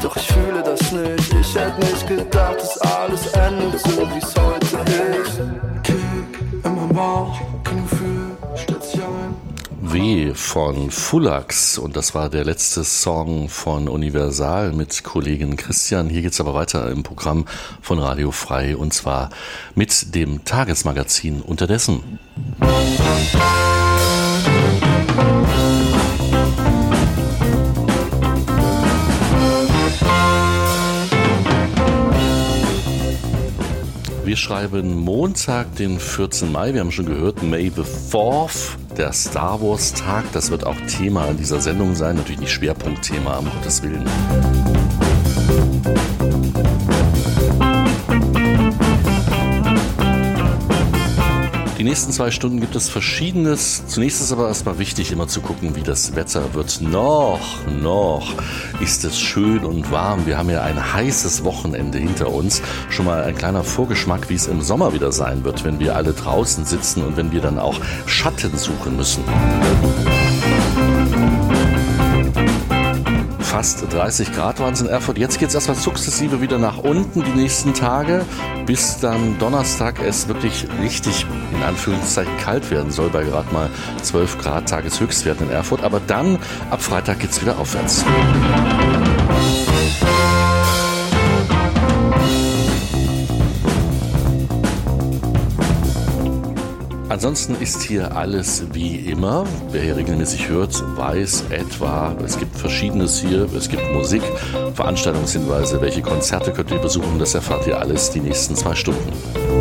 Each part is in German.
Doch ich fühle das nicht. Ich hätte nicht gedacht, dass alles endet so, wie es heute ist. Kick in meinem Bauch, kein Gefühl, stellt sich ein. W von Fullax, und das war der letzte Song von Universal mit Kollegen Christian. Hier geht's aber weiter im Programm von Radio Frei, und zwar mit dem Tagesmagazin Unterdessen. Wir schreiben Montag, den 14. Mai. Wir haben schon gehört, May the 4th, der Star Wars Tag. Das wird auch Thema in dieser Sendung sein. Natürlich nicht Schwerpunktthema, um Gottes Willen. Die nächsten 2 Stunden gibt es Verschiedenes. Zunächst ist aber erstmal wichtig, immer zu gucken, wie das Wetter wird. Noch ist es schön und warm. Wir haben ja ein heißes Wochenende hinter uns. Schon mal ein kleiner Vorgeschmack, wie es im Sommer wieder sein wird, wenn wir alle draußen sitzen und wenn wir dann auch Schatten suchen müssen. Fast 30 Grad waren es in Erfurt. Jetzt geht es erstmal sukzessive wieder nach unten die nächsten Tage, bis dann Donnerstag es wirklich richtig, in Anführungszeichen, kalt werden soll, bei gerade mal 12 Grad Tageshöchstwerten in Erfurt. Aber dann, ab Freitag, geht es wieder aufwärts. Ansonsten ist hier alles wie immer. Wer hier regelmäßig hört, weiß etwa, es gibt Verschiedenes hier. Es gibt Musik, Veranstaltungshinweise, welche Konzerte könnt ihr besuchen. Das erfahrt ihr alles die nächsten 2 Stunden.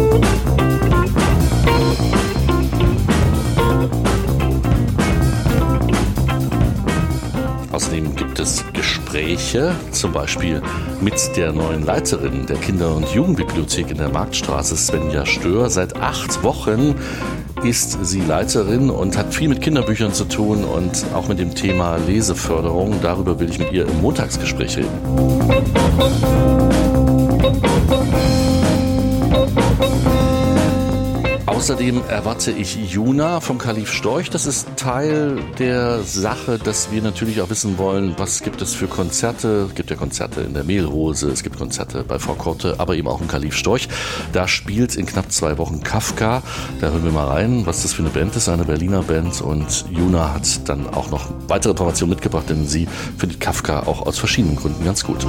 Außerdem gibt es Gespräche, zum Beispiel mit der neuen Leiterin der Kinder- und Jugendbibliothek in der Marktstraße, Svenja Stör. Seit 8 Wochen ist sie Leiterin und hat viel mit Kinderbüchern zu tun und auch mit dem Thema Leseförderung. Darüber will ich mit ihr im Montagsgespräch reden. Außerdem erwarte ich Juna vom Kalif Storch. Das ist Teil der Sache, dass wir natürlich auch wissen wollen, was gibt es für Konzerte. Es gibt ja Konzerte in der Mehlrose, es gibt Konzerte bei Frau Korte, aber eben auch im Kalif Storch. Da spielt in knapp 2 Wochen Kafka. Da hören wir mal rein, was das für eine Band ist, eine Berliner Band. Und Juna hat dann auch noch weitere Informationen mitgebracht, denn sie findet Kafka auch aus verschiedenen Gründen ganz gut.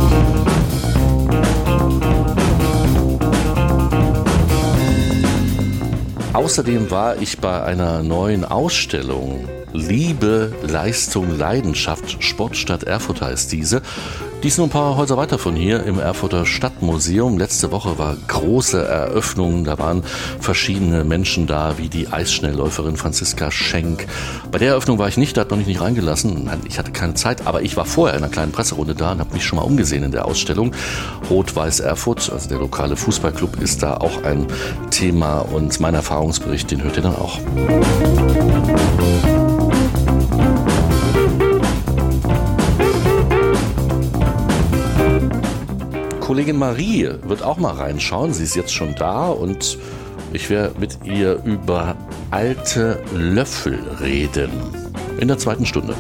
Außerdem war ich bei einer neuen Ausstellung. Liebe, Leistung, Leidenschaft, Sportstadt Erfurt heißt diese. Die ist nur ein paar Häuser weiter von hier im Erfurter Stadtmuseum. Letzte Woche war große Eröffnung. Da waren verschiedene Menschen da, wie die Eisschnellläuferin Franziska Schenk. Bei der Eröffnung war ich nicht, da hat man mich nicht reingelassen. Ich hatte keine Zeit, aber ich war vorher in einer kleinen Presserunde da und habe mich schon mal umgesehen in der Ausstellung. Rot-Weiß Erfurt, also der lokale Fußballclub, ist da auch ein Thema. Und mein Erfahrungsbericht, den hört ihr dann auch. Kollegin Marie wird auch mal reinschauen. Sie ist jetzt schon da und ich werde mit ihr über alte Löffel reden. In der 2. Stunde.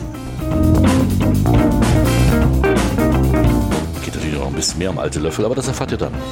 Geht natürlich noch ein bisschen mehr um alte Löffel, aber das erfahrt ihr dann.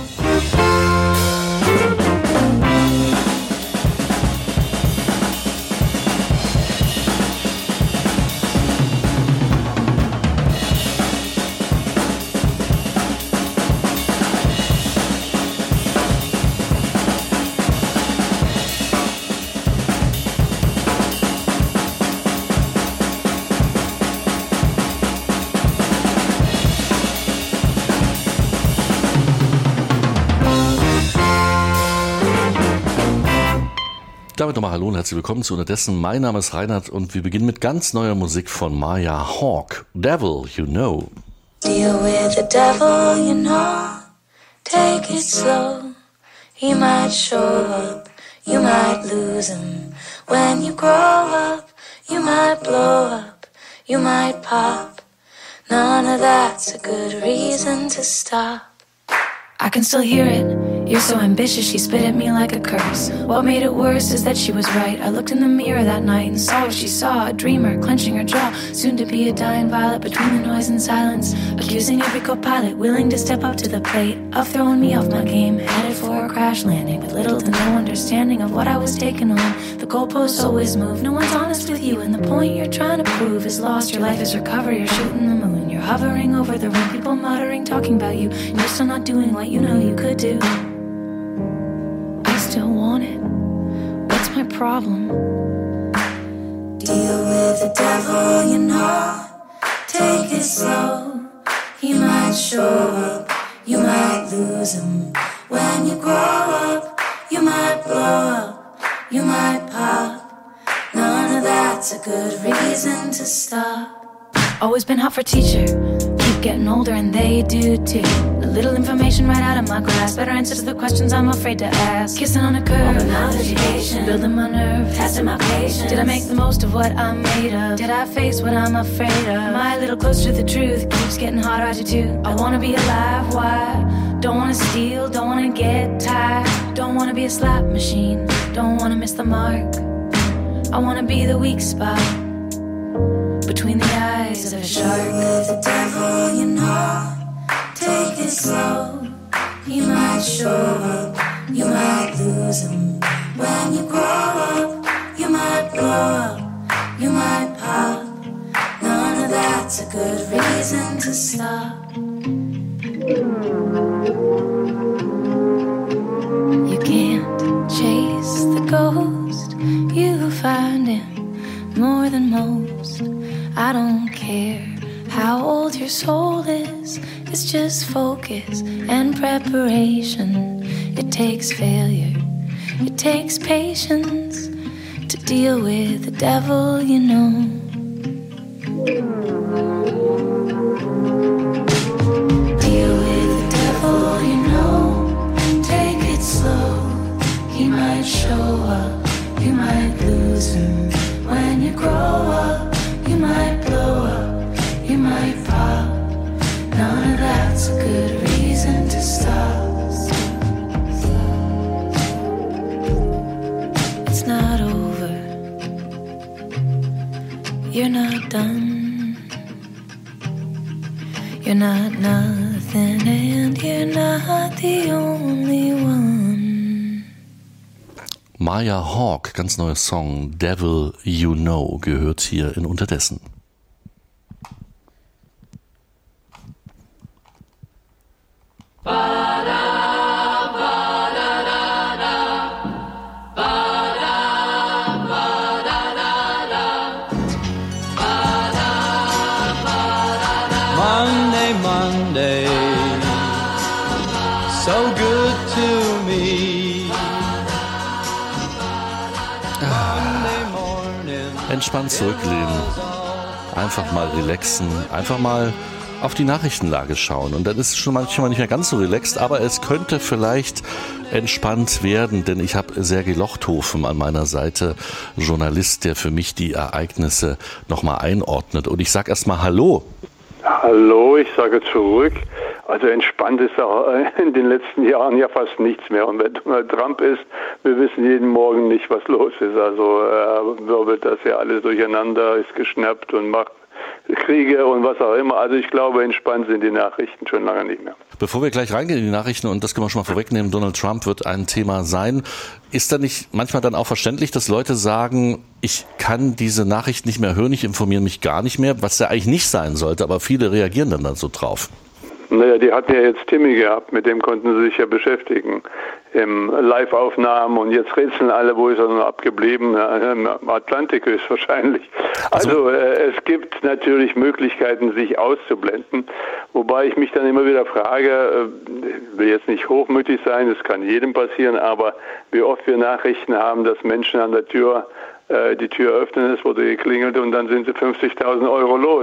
Damit nochmal hallo und herzlich willkommen zu Unterdessen. Mein Name ist Reinhard und wir beginnen mit ganz neuer Musik von Maya Hawke. Devil, You Know. Deal with the devil, you know. Take it slow. He might show up, you might lose him. When you grow up, you might blow up, you might pop. None of that's a good reason to stop. I can still hear it You're so ambitious, she spit at me like a curse. What made it worse is that she was right. I looked in the mirror that night and saw what she saw. A dreamer, clenching her jaw, soon to be a dying violet between the noise and silence. Accusing every co-pilot, willing to step up to the plate of throwing me off my game. Headed for a crash landing, with little to no understanding of what I was taking on. The goalposts always move, no one's honest with you, and the point you're trying to prove is lost. Your life is recovered, you're shooting the moon. You're hovering over the room, people muttering, talking about you, and you're still not doing what you know you could do. Still want it? What's my problem? Deal with the devil, you know. Take it slow. He might show up. You might lose him. When you grow up, you might blow up. You might pop. None of that's a good reason to stop. Always been hot for teacher. Keep getting older and they do too. A little information right out of my class. Better answers to the questions I'm afraid to ask. Kissing on a curve, education, building my nerve, testing my patience. Did I make the most of what I'm made of? Did I face what I'm afraid of? Am I a little closer to the truth? Keeps getting harder, I do too. I wanna be alive, why? Don't wanna steal, don't wanna get tired. Don't wanna be a slot machine, don't wanna miss the mark. I wanna be the weak spot between the eyes of a shark. With the devil, you know. Take it slow. He might show up. You might lose him. When you grow up, you might blow up. You might pop. None of that's a good reason to stop. You can't chase the ghost. You find him more than most. I don't care how old your soul is. It's just focus and preparation. It takes failure, it takes patience to deal with the devil, you know. Deal with the devil, you know. Take it slow. He might show up, you might lose him. When you grow up, you might blow up, you might pop. None of that's a good reason to stop. It's not over. You're not done. You're not nothing and you're not the only one. Maya Hawke, ganz neuer Song, Devil You Know, gehört hier in Unterdessen. Monday, Monday, so good to me. Monday morning, Entspannt zurücklehnen, einfach mal relaxen, einfach mal auf die Nachrichtenlage schauen. Und dann ist es schon manchmal nicht mehr ganz so relaxed, aber es könnte vielleicht entspannt werden, denn ich habe Sergej Lochthofen an meiner Seite, Journalist, der für mich die Ereignisse nochmal einordnet. Und ich sage erstmal Hallo. Hallo, ich sage zurück. Also entspannt ist auch in den letzten Jahren ja fast nichts mehr. Und wenn Donald Trump ist, wir wissen jeden Morgen nicht, was los ist. Also wirbelt das ja alles durcheinander, ist geschnappt und macht Kriege und was auch immer. Also ich glaube, entspannt sind die Nachrichten schon lange nicht mehr. Bevor wir gleich reingehen in die Nachrichten, und das können wir schon mal vorwegnehmen, Donald Trump wird ein Thema sein. Ist da nicht manchmal dann auch verständlich, dass Leute sagen, ich kann diese Nachrichten nicht mehr hören, ich informiere mich gar nicht mehr, was ja eigentlich nicht sein sollte, aber viele reagieren dann so drauf? Naja, die hatten ja jetzt Timmy gehabt, mit dem konnten sie sich ja beschäftigen. Im Live-Aufnahmen und jetzt rätseln alle, wo ist er noch abgeblieben? Im Atlantik höchstwahrscheinlich. Also es gibt natürlich Möglichkeiten, sich auszublenden, wobei ich mich dann immer wieder frage, will jetzt nicht hochmütig sein, das kann jedem passieren, aber wie oft wir Nachrichten haben, dass Menschen an der Tür die Tür öffnen, es wurde geklingelt und dann sind sie 50.000 Euro los.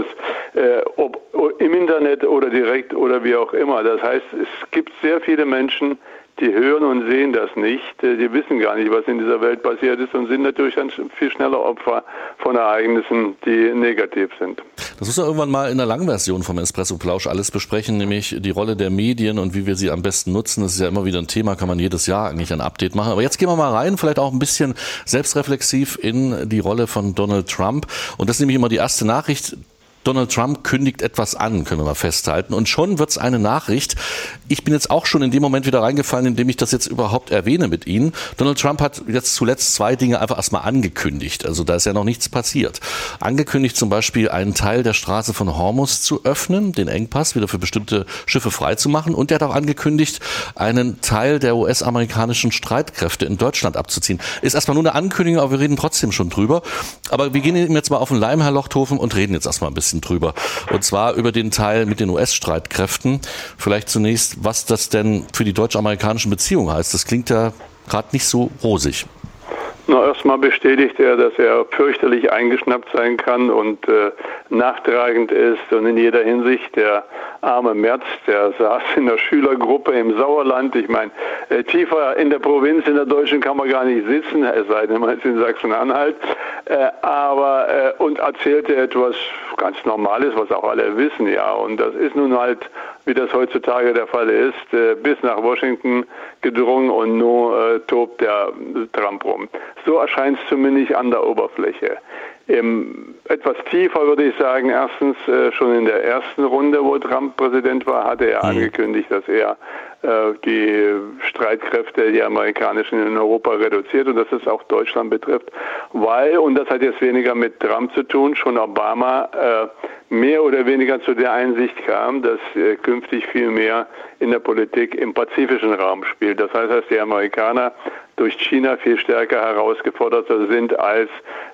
Ob im Internet oder direkt oder wie auch immer. Das heißt, es gibt sehr viele Menschen, die hören und sehen das nicht. Die wissen gar nicht, was in dieser Welt passiert ist und sind natürlich dann viel schneller Opfer von Ereignissen, die negativ sind. Das müssen wir irgendwann mal in der Langversion vom Espresso-Plausch alles besprechen, nämlich die Rolle der Medien und wie wir sie am besten nutzen. Das ist ja immer wieder ein Thema, kann man jedes Jahr eigentlich ein Update machen. Aber jetzt gehen wir mal rein, vielleicht auch ein bisschen selbstreflexiv in die Rolle von Donald Trump. Und das ist nämlich immer die erste Nachricht. Donald Trump kündigt etwas an, können wir mal festhalten. Und schon wird's eine Nachricht. Ich bin jetzt auch schon in dem Moment wieder reingefallen, in dem ich das jetzt überhaupt erwähne mit Ihnen. Donald Trump hat jetzt zuletzt 2 Dinge einfach erstmal angekündigt. Also da ist ja noch nichts passiert. Angekündigt zum Beispiel, einen Teil der Straße von Hormuz zu öffnen, den Engpass wieder für bestimmte Schiffe freizumachen. Und er hat auch angekündigt, einen Teil der US-amerikanischen Streitkräfte in Deutschland abzuziehen. Ist erstmal nur eine Ankündigung, aber wir reden trotzdem schon drüber. Aber wir gehen jetzt mal auf den Leim, Herr Lochthofen, und reden jetzt erstmal ein bisschen drüber. Und zwar über den Teil mit den US-Streitkräften. Vielleicht zunächst, was das denn für die deutsch-amerikanischen Beziehungen heißt. Das klingt ja gerade nicht so rosig. Na, erstmal bestätigt er, dass er fürchterlich eingeschnappt sein kann und nachtragend ist und in jeder Hinsicht. Der arme Merz, der saß in der Schülergruppe im Sauerland. Ich meine, tiefer in der Provinz, in der Deutschen kann man gar nicht sitzen, es sei denn, man ist in Sachsen-Anhalt. Und erzählte etwas ganz Normales, was auch alle wissen, ja. Und das ist nun halt, wie das heutzutage der Fall ist, bis nach Washington gedrungen und nun tobt der Trump rum. So erscheint es zumindest an der Oberfläche. Etwas tiefer würde ich sagen, erstens schon in der ersten Runde, wo Trump Präsident war, hatte er angekündigt, dass er die Streitkräfte, die amerikanischen, in Europa reduziert und dass es auch Deutschland betrifft, weil, und das hat jetzt weniger mit Trump zu tun, schon Obama mehr oder weniger zu der Einsicht kam, dass künftig viel mehr in der Politik im pazifischen Raum spielt. Das heißt, dass die Amerikaner durch China viel stärker herausgefordert sind als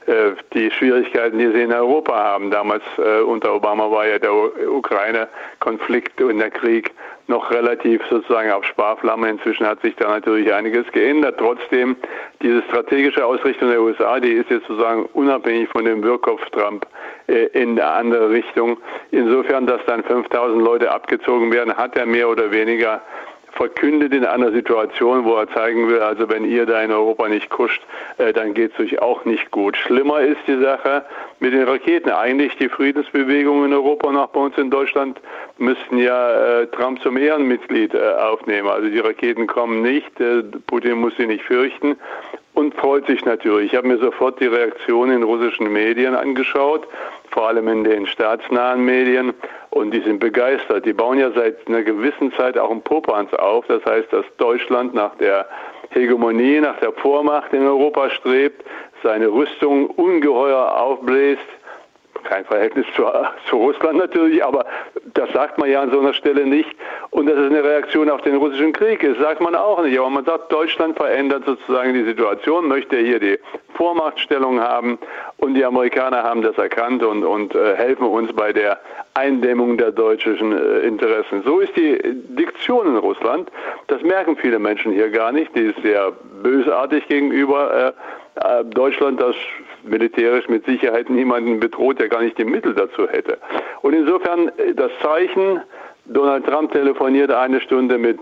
die Schwierigkeiten, die sie in Europa haben. Damals unter Obama war ja der Ukraine-Konflikt und der Krieg noch relativ sozusagen auf Sparflamme. Inzwischen hat sich da natürlich einiges geändert. Trotzdem, diese strategische Ausrichtung der USA, die ist jetzt sozusagen unabhängig von dem Wirkkopf Trump in eine andere Richtung. Insofern, dass dann 5.000 Leute abgezogen werden, hat er mehr oder weniger verkündet in einer Situation, wo er zeigen will, also wenn ihr da in Europa nicht kuscht, dann geht es euch auch nicht gut. Schlimmer ist die Sache mit den Raketen. Eigentlich die Friedensbewegungen in Europa und auch bei uns in Deutschland müssten ja Trump zum Ehrenmitglied aufnehmen. Also die Raketen kommen nicht, Putin muss sie nicht fürchten und freut sich natürlich. Ich habe mir sofort die Reaktion in russischen Medien angeschaut, vor allem in den staatsnahen Medien, und die sind begeistert. Die bauen ja seit einer gewissen Zeit auch einen Popanz auf. Das heißt, dass Deutschland nach der Hegemonie, nach der Vormacht in Europa strebt, seine Rüstung ungeheuer aufbläst. Kein Verhältnis zu Russland natürlich, aber das sagt man ja an so einer Stelle nicht. Und das ist eine Reaktion auf den russischen Krieg. Das sagt man auch nicht. Aber man sagt, Deutschland verändert sozusagen die Situation, möchte hier die Vormachtstellung haben. Und die Amerikaner haben das erkannt und helfen uns bei der Eindämmung der deutschen Interessen. So ist die Diktion in Russland. Das merken viele Menschen hier gar nicht. Die ist sehr bösartig gegenüber Deutschland, das militärisch mit Sicherheit niemanden bedroht, der gar nicht die Mittel dazu hätte. Und insofern das Zeichen, Donald Trump telefoniert eine Stunde mit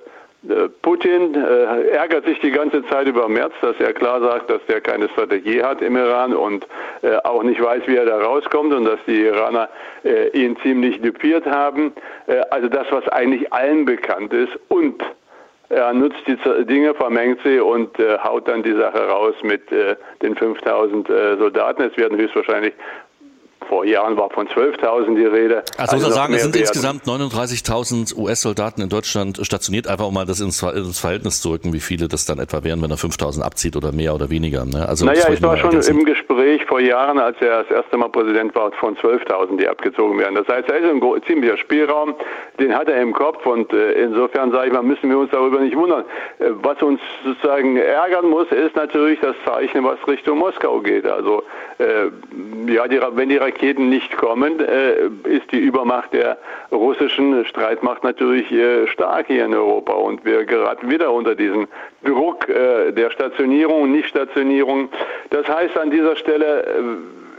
Putin, ärgert sich die ganze Zeit über Merz, dass er klar sagt, dass der keine Strategie hat im Iran und auch nicht weiß, wie er da rauskommt und dass die Iraner ihn ziemlich dupiert haben. Also das, was eigentlich allen bekannt ist, und er nutzt die Dinge, vermengt sie und haut dann die Sache raus mit den 5.000 Soldaten. Es werden höchstwahrscheinlich, vor Jahren war von 12.000 die Rede. Also muss man sagen, es sind insgesamt 39.000 US-Soldaten in Deutschland stationiert, einfach um mal das ins Verhältnis zu rücken, wie viele das dann etwa wären, wenn er 5.000 abzieht oder mehr oder weniger. Ne? Also naja, ich war schon im Gespräch vor Jahren, als er das erste Mal Präsident war, von 12.000, die abgezogen werden. Das heißt, da ist ein ziemlicher Spielraum, den hat er im Kopf und insofern, sage ich mal, müssen wir uns darüber nicht wundern. Was uns sozusagen ärgern muss, ist natürlich das Zeichen, was Richtung Moskau geht. Also ja, wenn die Raketen nicht kommen, ist die Übermacht der russischen Streitmacht natürlich stark hier in Europa und wir geraten wieder unter diesen Druck der Stationierung und Nichtstationierung. Das heißt, an dieser Stelle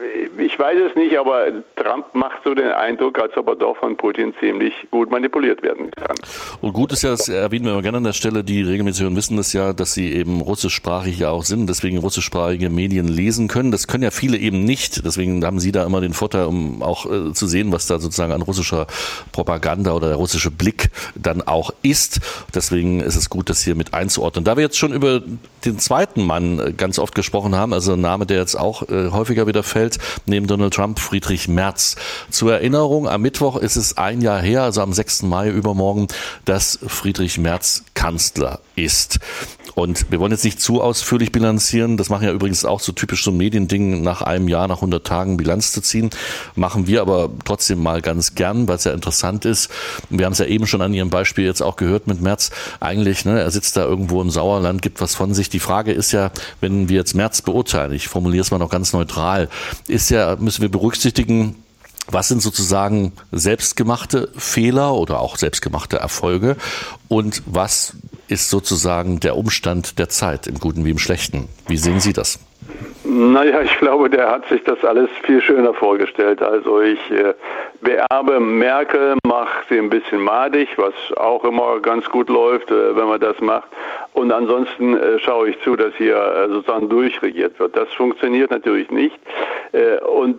ich weiß es nicht, aber Trump macht so den Eindruck, als ob er doch von Putin ziemlich gut manipuliert werden kann. Und gut ist ja, das erwähnen wir immer gerne an der Stelle, die regelmäßig hören, wissen das ja, dass sie eben russischsprachig ja auch sind, deswegen russischsprachige Medien lesen können. Das können ja viele eben nicht, deswegen haben Sie da immer den Vorteil, um auch zu sehen, was da sozusagen an russischer Propaganda oder der russische Blick dann auch ist. Deswegen ist es gut, das hier mit einzuordnen. Da wir jetzt schon über den zweiten Mann ganz oft gesprochen haben, also ein Name, der jetzt auch häufiger wieder fällt, neben Donald Trump, Friedrich Merz. Zur Erinnerung, am Mittwoch ist es ein Jahr her, also am 6. Mai übermorgen, dass Friedrich Merz Kanzler ist. Und wir wollen jetzt nicht zu ausführlich bilanzieren, das machen ja übrigens auch so typisch so ein Mediending, nach einem Jahr, nach 100 Tagen Bilanz zu ziehen, machen wir aber trotzdem mal ganz gern, weil es ja interessant ist. Wir haben es ja eben schon an Ihrem Beispiel jetzt auch gehört mit Merz, eigentlich, ne, er sitzt da irgendwo im Sauerland, gibt was von sich. Die Frage ist ja, wenn wir jetzt Merz beurteilen, ich formuliere es mal noch ganz neutral, müssen wir berücksichtigen, was sind sozusagen selbstgemachte Fehler oder auch selbstgemachte Erfolge und was ist sozusagen der Umstand der Zeit, im Guten wie im Schlechten? Wie sehen Sie das? Naja, ich glaube, der hat sich das alles viel schöner vorgestellt. Also ich beerbe Merkel, mache sie ein bisschen madig, was auch immer ganz gut läuft, wenn man das macht. Und ansonsten schaue ich zu, dass hier sozusagen durchregiert wird. Das funktioniert natürlich nicht. Und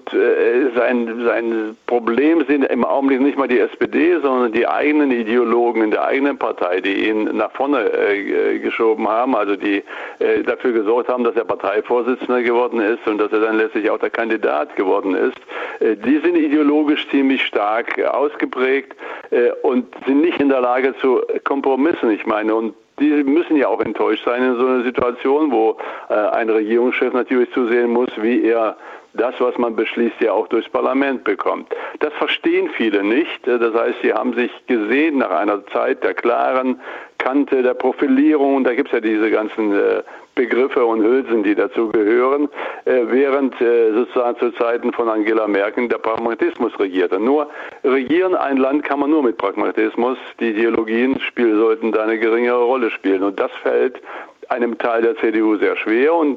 sein Problem sind im Augenblick nicht mal die SPD, sondern die eigenen Ideologen in der eigenen Partei, die ihn nach vorne geschoben haben, also die dafür gesorgt haben, dass er Parteivorsitzender geworden ist und dass er dann letztlich auch der Kandidat geworden ist. Die sind ideologisch ziemlich stark ausgeprägt und sind nicht in der Lage zu Kompromissen. Ich meine, und die müssen ja auch enttäuscht sein in so einer Situation, wo ein Regierungschef natürlich zusehen muss, wie er das, was man beschließt, ja auch durchs Parlament bekommt. Das verstehen viele nicht. Das heißt, sie haben sich gesehen nach einer Zeit der klaren Kante, der Profilierung. Da gibt es ja diese ganzen Begriffe und Hülsen, die dazu gehören, während sozusagen zu Zeiten von Angela Merkel der Pragmatismus regierte. Nur regieren ein Land kann man nur mit Pragmatismus. Die Ideologien sollten da eine geringere Rolle spielen. Und das fällt einem Teil der CDU sehr schwer. Und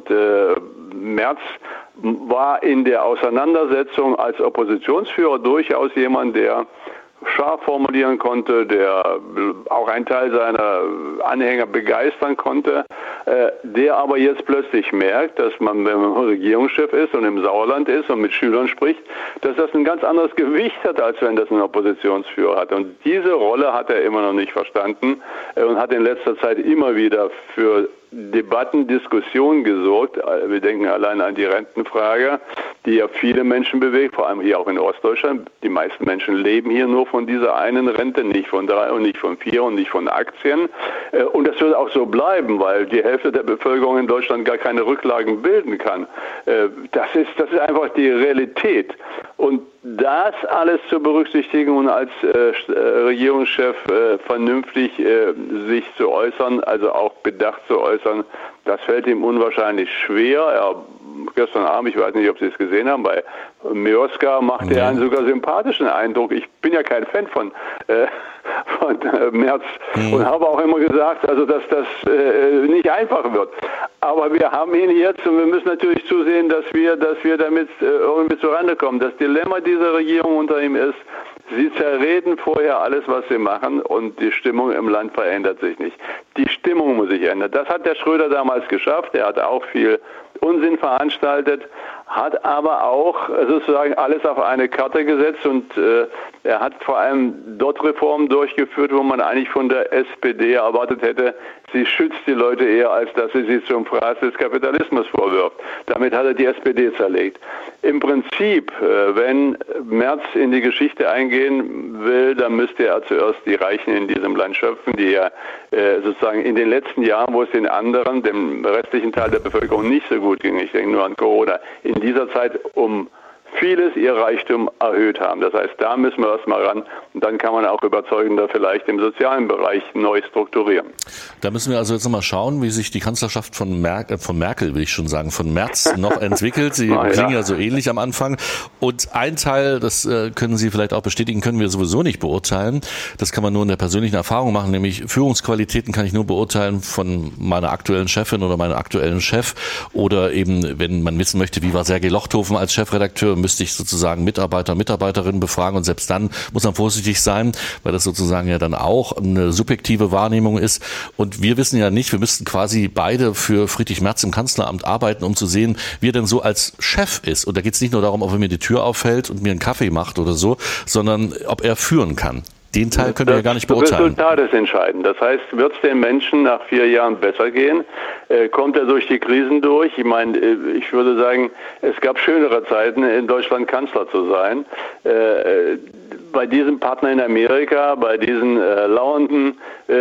Merz war in der Auseinandersetzung als Oppositionsführer durchaus jemand, der scharf formulieren konnte, der auch einen Teil seiner Anhänger begeistern konnte, der aber jetzt plötzlich merkt, dass man, wenn man Regierungschef ist und im Sauerland ist und mit Schülern spricht, dass das ein ganz anderes Gewicht hat, als wenn das ein Oppositionsführer hat. Und diese Rolle hat er immer noch nicht verstanden und hat in letzter Zeit immer wieder für Debatten, Diskussionen gesorgt. Wir denken allein an die Rentenfrage, die ja viele Menschen bewegt, vor allem hier auch in Ostdeutschland. Die meisten Menschen leben hier nur von dieser einen Rente, nicht von 3 und nicht von 4 und nicht von Aktien. Und das wird auch so bleiben, weil die Hälfte der Bevölkerung in Deutschland gar keine Rücklagen bilden kann. Das ist einfach die Realität. Und das alles zu berücksichtigen und als Regierungschef vernünftig sich zu äußern, also auch bedacht zu äußern, das fällt ihm unwahrscheinlich schwer. Gestern Abend, ich weiß nicht, ob Sie es gesehen haben, bei Mioska macht er einen sogar sympathischen Eindruck. Ich bin ja kein Fan von Merz und habe auch immer gesagt, also dass das nicht einfach wird. Aber wir haben ihn jetzt und wir müssen natürlich zusehen, dass wir damit irgendwie zurande kommen. Das Dilemma dieser Regierung unter ihm ist, sie zerreden vorher alles, was sie machen und die Stimmung im Land verändert sich nicht. Die Stimmung muss sich ändern. Das hat der Schröder damals geschafft. Er hat auch viel Unsinn veranstaltet, hat aber auch sozusagen alles auf eine Karte gesetzt und er hat vor allem dort Reformen durchgeführt, wo man eigentlich von der SPD erwartet hätte, sie schützt die Leute eher, als dass sie zum Fraß des Kapitalismus vorwirft. Damit hat er die SPD zerlegt. Im Prinzip, wenn Merz in die Geschichte eingehen will, dann müsste er zuerst die Reichen in diesem Land schöpfen, die ja sozusagen in den letzten Jahren, wo es den anderen, dem restlichen Teil der Bevölkerung nicht so gut ging, ich denke nur an Corona, in dieser Zeit um vieles ihr Reichtum erhöht haben. Das heißt, da müssen wir erstmal ran und dann kann man auch überzeugender vielleicht im sozialen Bereich neu strukturieren. Da müssen wir also jetzt nochmal schauen, wie sich die Kanzlerschaft von Merkel, will ich schon sagen, von Merz noch entwickelt. Sie klingen ja so ähnlich am Anfang. Und ein Teil, das können Sie vielleicht auch bestätigen, können wir sowieso nicht beurteilen. Das kann man nur in der persönlichen Erfahrung machen, nämlich Führungsqualitäten kann ich nur beurteilen von meiner aktuellen Chefin oder meinem aktuellen Chef. Oder eben, wenn man wissen möchte, wie war Sergej Lochthofen als Chefredakteur, müsste ich sozusagen Mitarbeiter, Mitarbeiterinnen befragen und selbst dann muss man vorsichtig sein, weil das sozusagen ja dann auch eine subjektive Wahrnehmung ist. Und wir wissen ja nicht, wir müssten quasi beide für Friedrich Merz im Kanzleramt arbeiten, um zu sehen, wie er denn so als Chef ist. Und da geht es nicht nur darum, ob er mir die Tür aufhält und mir einen Kaffee macht oder so, sondern ob er führen kann. Den Teil können wir ja gar nicht beurteilen. Das Resultat ist entscheidend. Das heißt, wird es den Menschen nach 4 Jahren besser gehen? Kommt er durch die Krisen durch? Ich meine, ich würde sagen, es gab schönere Zeiten, in Deutschland Kanzler zu sein. Bei diesem Partner in Amerika, bei diesen lauernden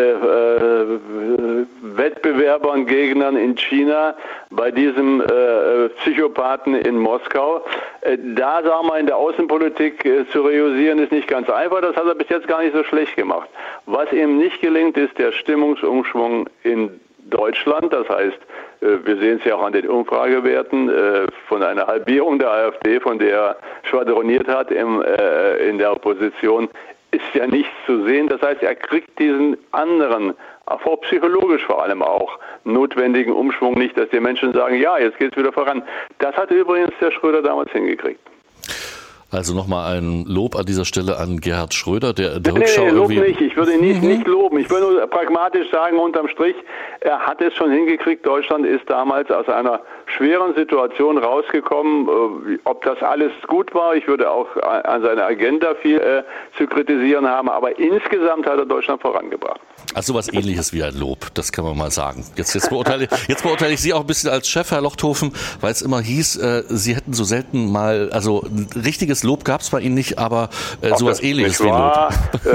Wettbewerbern, Gegnern in China, bei diesem Psychopathen in Moskau, da sagen wir in der Außenpolitik zu realisieren, ist nicht ganz einfach. Das hat er bis jetzt gar nicht so schlecht gemacht. Was ihm nicht gelingt, ist der Stimmungsumschwung in Deutschland. Das heißt, wir sehen es ja auch an den Umfragewerten von einer Halbierung der AfD, von der er schwadroniert hat in der Opposition, ist ja nichts zu sehen. Das heißt, er kriegt diesen anderen, auch psychologisch vor allem auch, notwendigen Umschwung nicht, dass die Menschen sagen, ja, jetzt geht es wieder voran. Das hat übrigens der Schröder damals hingekriegt. Also nochmal ein Lob an dieser Stelle an Gerhard Schröder, der Rückschau Lob nicht. Ich würde ihn nicht loben. Ich würde nur pragmatisch sagen, unterm Strich, er hat es schon hingekriegt. Deutschland ist damals aus einer schweren Situation rausgekommen. Ob das alles gut war, ich würde auch an seiner Agenda viel zu kritisieren haben. Aber insgesamt hat er Deutschland vorangebracht. Also sowas Ähnliches wie ein Lob, das kann man mal sagen. Jetzt beurteile ich Sie auch ein bisschen als Chef, Herr Lochthofen, weil es immer hieß, Sie hätten so selten mal, also ein richtiges Lob gab es bei Ihnen nicht, aber sowas Ähnliches wie Lob.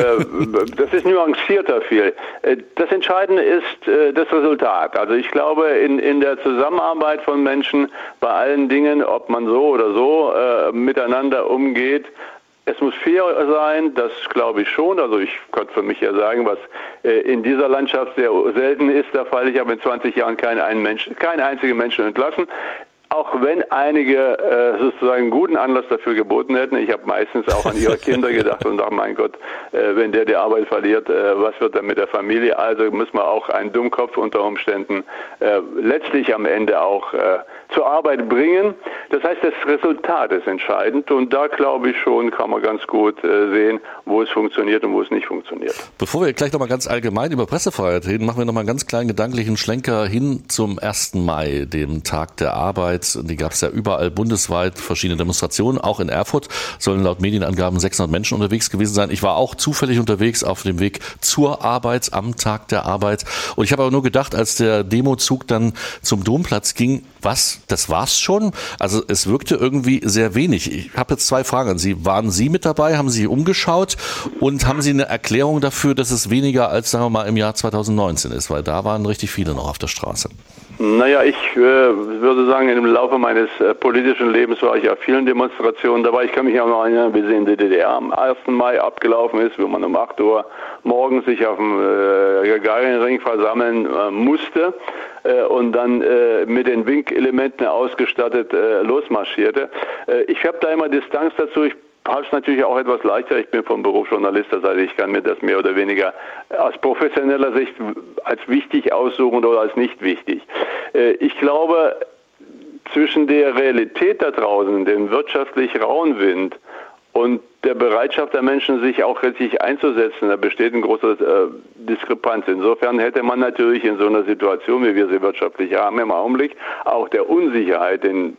Das ist nuancierter viel. Das Entscheidende ist das Resultat. Also ich glaube, in der Zusammenarbeit von Menschen bei allen Dingen, ob man so oder so miteinander umgeht, es muss fair sein, das glaube ich schon. Also ich kann für mich ja sagen, was in dieser Landschaft sehr selten ist der Fall. Ich habe in 20 Jahren keinen einzigen Menschen entlassen. Auch wenn einige sozusagen guten Anlass dafür geboten hätten. Ich habe meistens auch an ihre Kinder gedacht und dachte, mein Gott, wenn der die Arbeit verliert, was wird dann mit der Familie? Also muss man auch einen Dummkopf unter Umständen letztlich am Ende auch zur Arbeit bringen. Das heißt, das Resultat ist entscheidend und da glaube ich schon, kann man ganz gut sehen, wo es funktioniert und wo es nicht funktioniert. Bevor wir gleich nochmal ganz allgemein über Pressefreiheit reden, machen wir nochmal einen ganz kleinen gedanklichen Schlenker hin zum 1. Mai, dem Tag der Arbeit. Die gab es ja überall bundesweit, verschiedene Demonstrationen, auch in Erfurt sollen laut Medienangaben 600 Menschen unterwegs gewesen sein. Ich war auch zufällig unterwegs auf dem Weg zur Arbeit, am Tag der Arbeit. Und ich habe aber nur gedacht, als der Demozug dann zum Domplatz ging, was, das war's schon? Also es wirkte irgendwie sehr wenig. Ich habe jetzt 2 Fragen an Sie. Waren Sie mit dabei? Haben Sie umgeschaut? Und haben Sie eine Erklärung dafür, dass es weniger als, sagen wir mal, im Jahr 2019 ist? Weil da waren richtig viele noch auf der Straße. Naja, ich würde sagen, im Laufe meines politischen Lebens war ich auf vielen Demonstrationen dabei. Ich kann mich auch noch erinnern, wie sie in der DDR am 1. Mai abgelaufen ist, wo man um 8 Uhr morgens sich auf dem Gagarin-Ring versammeln musste und dann mit den Winkelementen ausgestattet losmarschierte. Ich habe da immer Distanz dazu. Ich habe es natürlich auch etwas leichter. Ich bin vom Beruf Journalist, das heißt, ich kann mir das mehr oder weniger aus professioneller Sicht als wichtig aussuchen oder als nicht wichtig. Ich glaube, zwischen der Realität da draußen, dem wirtschaftlich rauen Wind und der Bereitschaft der Menschen, sich auch richtig einzusetzen, da besteht eine große Diskrepanz. Insofern hätte man natürlich in so einer Situation, wie wir sie wirtschaftlich haben im Augenblick, auch der Unsicherheit, den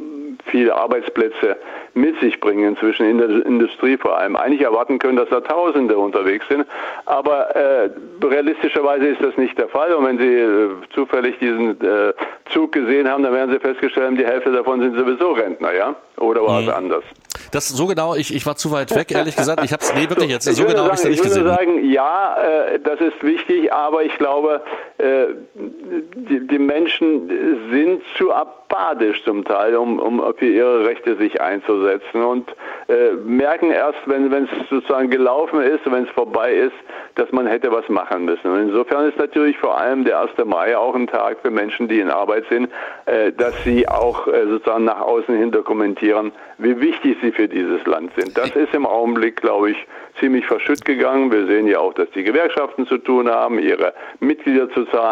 viele Arbeitsplätze mit sich bringen, inzwischen in der Industrie vor allem, eigentlich erwarten können, dass da Tausende unterwegs sind. Aber realistischerweise ist das nicht der Fall. Und wenn Sie zufällig diesen Zug gesehen haben, dann werden Sie festgestellt haben, die Hälfte davon sind sowieso Rentner, ja? Oder war es anders? Das so genau, ich war zu weit weg, ehrlich gesagt. Ich hab's, nee, wirklich jetzt, so genau habe ich es nicht gesehen. Ich würde sagen, ja, das ist wichtig, aber ich glaube, die Menschen sind zu apathisch zum Teil, um für ihre Rechte sich einzusetzen und merken erst, wenn es sozusagen gelaufen ist, wenn es vorbei ist, dass man hätte was machen müssen. Und insofern ist natürlich vor allem der 1. Mai auch ein Tag für Menschen, die in Arbeit sind, dass sie auch sozusagen nach außen hin dokumentieren, wie wichtig sie für dieses Land sind. Das ist im Augenblick, glaube ich, ziemlich verschütt gegangen. Wir sehen ja auch, dass die Gewerkschaften zu tun haben, ihre Mitglieder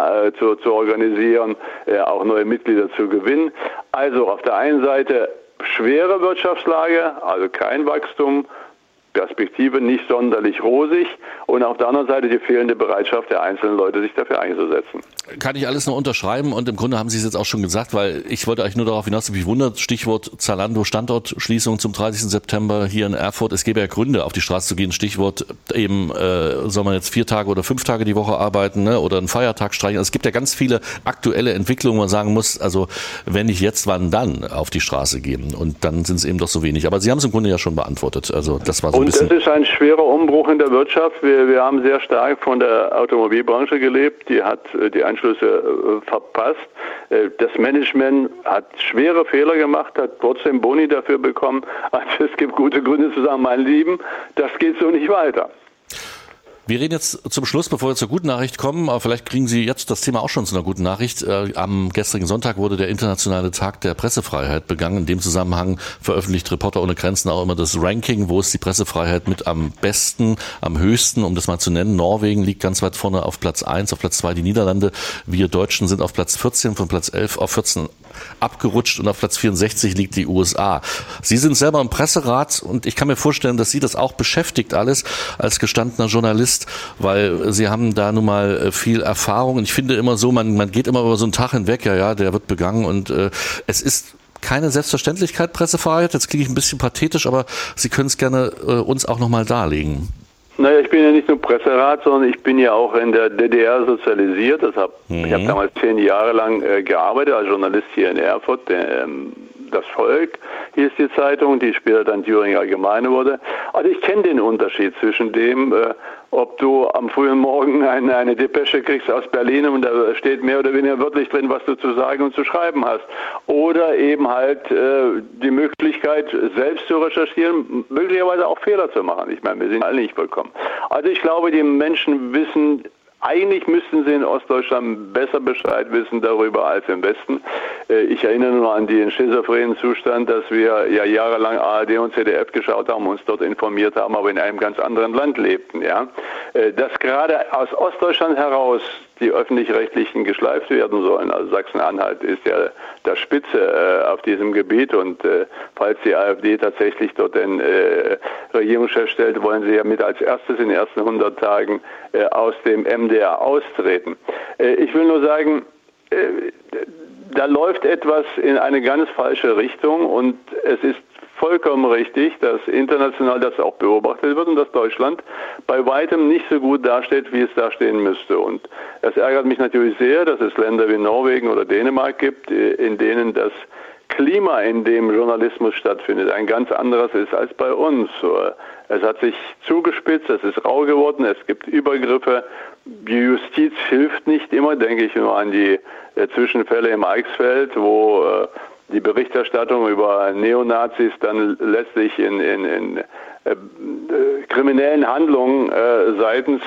zu organisieren, auch neue Mitglieder zu gewinnen. Also auf der einen Seite schwere Wirtschaftslage, also kein Wachstum, Perspektive nicht sonderlich rosig und auf der anderen Seite die fehlende Bereitschaft der einzelnen Leute, sich dafür einzusetzen. Kann ich alles nur unterschreiben und im Grunde haben Sie es jetzt auch schon gesagt, weil ich wollte eigentlich nur darauf hinaus, mich wundert, Stichwort Zalando Standortschließung zum 30. September hier in Erfurt. Es gäbe ja Gründe, auf die Straße zu gehen. Stichwort eben, soll man jetzt 4 Tage oder 5 Tage die Woche arbeiten, ne? Oder einen Feiertag streichen. Also es gibt ja ganz viele aktuelle Entwicklungen, wo man sagen muss, also wenn nicht jetzt, wann dann auf die Straße gehen? Und dann sind es eben doch so wenig. Aber Sie haben es im Grunde ja schon beantwortet. Also das war so und das ist ein schwerer Umbruch in der Wirtschaft. Wir haben sehr stark von der Automobilbranche gelebt. Die hat die Anschlüsse verpasst. Das Management hat schwere Fehler gemacht, hat trotzdem Boni dafür bekommen. Also es gibt gute Gründe zu sagen, mein Lieben, das geht so nicht weiter. Wir reden jetzt zum Schluss, bevor wir zur guten Nachricht kommen, aber vielleicht kriegen Sie jetzt das Thema auch schon zu einer guten Nachricht. Am gestrigen Sonntag wurde der Internationale Tag der Pressefreiheit begangen. In dem Zusammenhang veröffentlicht Reporter ohne Grenzen auch immer das Ranking, wo ist die Pressefreiheit mit am besten, am höchsten, um das mal zu nennen. Norwegen liegt ganz weit vorne auf Platz 1, auf Platz 2 die Niederlande. Wir Deutschen sind auf Platz 14, von Platz 11 auf 14 abgerutscht und auf Platz 64 liegt die USA. Sie sind selber im Presserat und ich kann mir vorstellen, dass Sie das auch beschäftigt alles als gestandener Journalist, weil Sie haben da nun mal viel Erfahrung und ich finde immer so, man geht immer über so einen Tag hinweg, ja, der wird begangen und es ist keine Selbstverständlichkeit, Pressefreiheit, jetzt klinge ich ein bisschen pathetisch, aber Sie können es gerne uns auch nochmal darlegen. Naja, ich bin ja nicht nur Presserat, sondern ich bin ja auch in der DDR sozialisiert. Ich habe damals 10 Jahre lang gearbeitet als Journalist hier in Erfurt. Das Volk hieß die Zeitung, die später dann Thüringer Allgemeine wurde. Also ich kenne den Unterschied zwischen dem, ob du am frühen Morgen eine Depesche kriegst aus Berlin und da steht mehr oder weniger wörtlich drin, was du zu sagen und zu schreiben hast. Oder eben halt die Möglichkeit, selbst zu recherchieren, möglicherweise auch Fehler zu machen. Ich meine, wir sind alle nicht vollkommen. Also ich glaube, die Menschen wissen, eigentlich müssten sie in Ostdeutschland besser Bescheid wissen darüber als im Westen. Ich erinnere nur an den schizophrenen Zustand, dass wir ja jahrelang ARD und ZDF geschaut haben, uns dort informiert haben, aber in einem ganz anderen Land lebten. Ja, dass gerade aus Ostdeutschland heraus die Öffentlich-Rechtlichen geschleift werden sollen. Also Sachsen-Anhalt ist ja der Spitze auf diesem Gebiet und falls die AfD tatsächlich dort den Regierungschef stellt, wollen sie ja mit als erstes in den ersten 100 Tagen aus dem MDR austreten. Ich will nur sagen, da läuft etwas in eine ganz falsche Richtung und es ist vollkommen richtig, dass international das auch beobachtet wird und dass Deutschland bei weitem nicht so gut dasteht, wie es dastehen müsste. Und es ärgert mich natürlich sehr, dass es Länder wie Norwegen oder Dänemark gibt, in denen das Klima, in dem Journalismus stattfindet, ein ganz anderes ist als bei uns. Es hat sich zugespitzt, es ist rau geworden, es gibt Übergriffe. Die Justiz hilft nicht immer, denke ich nur an die Zwischenfälle im Eichsfeld, wo die Berichterstattung über Neonazis dann letztlich in kriminellen Handlungen seitens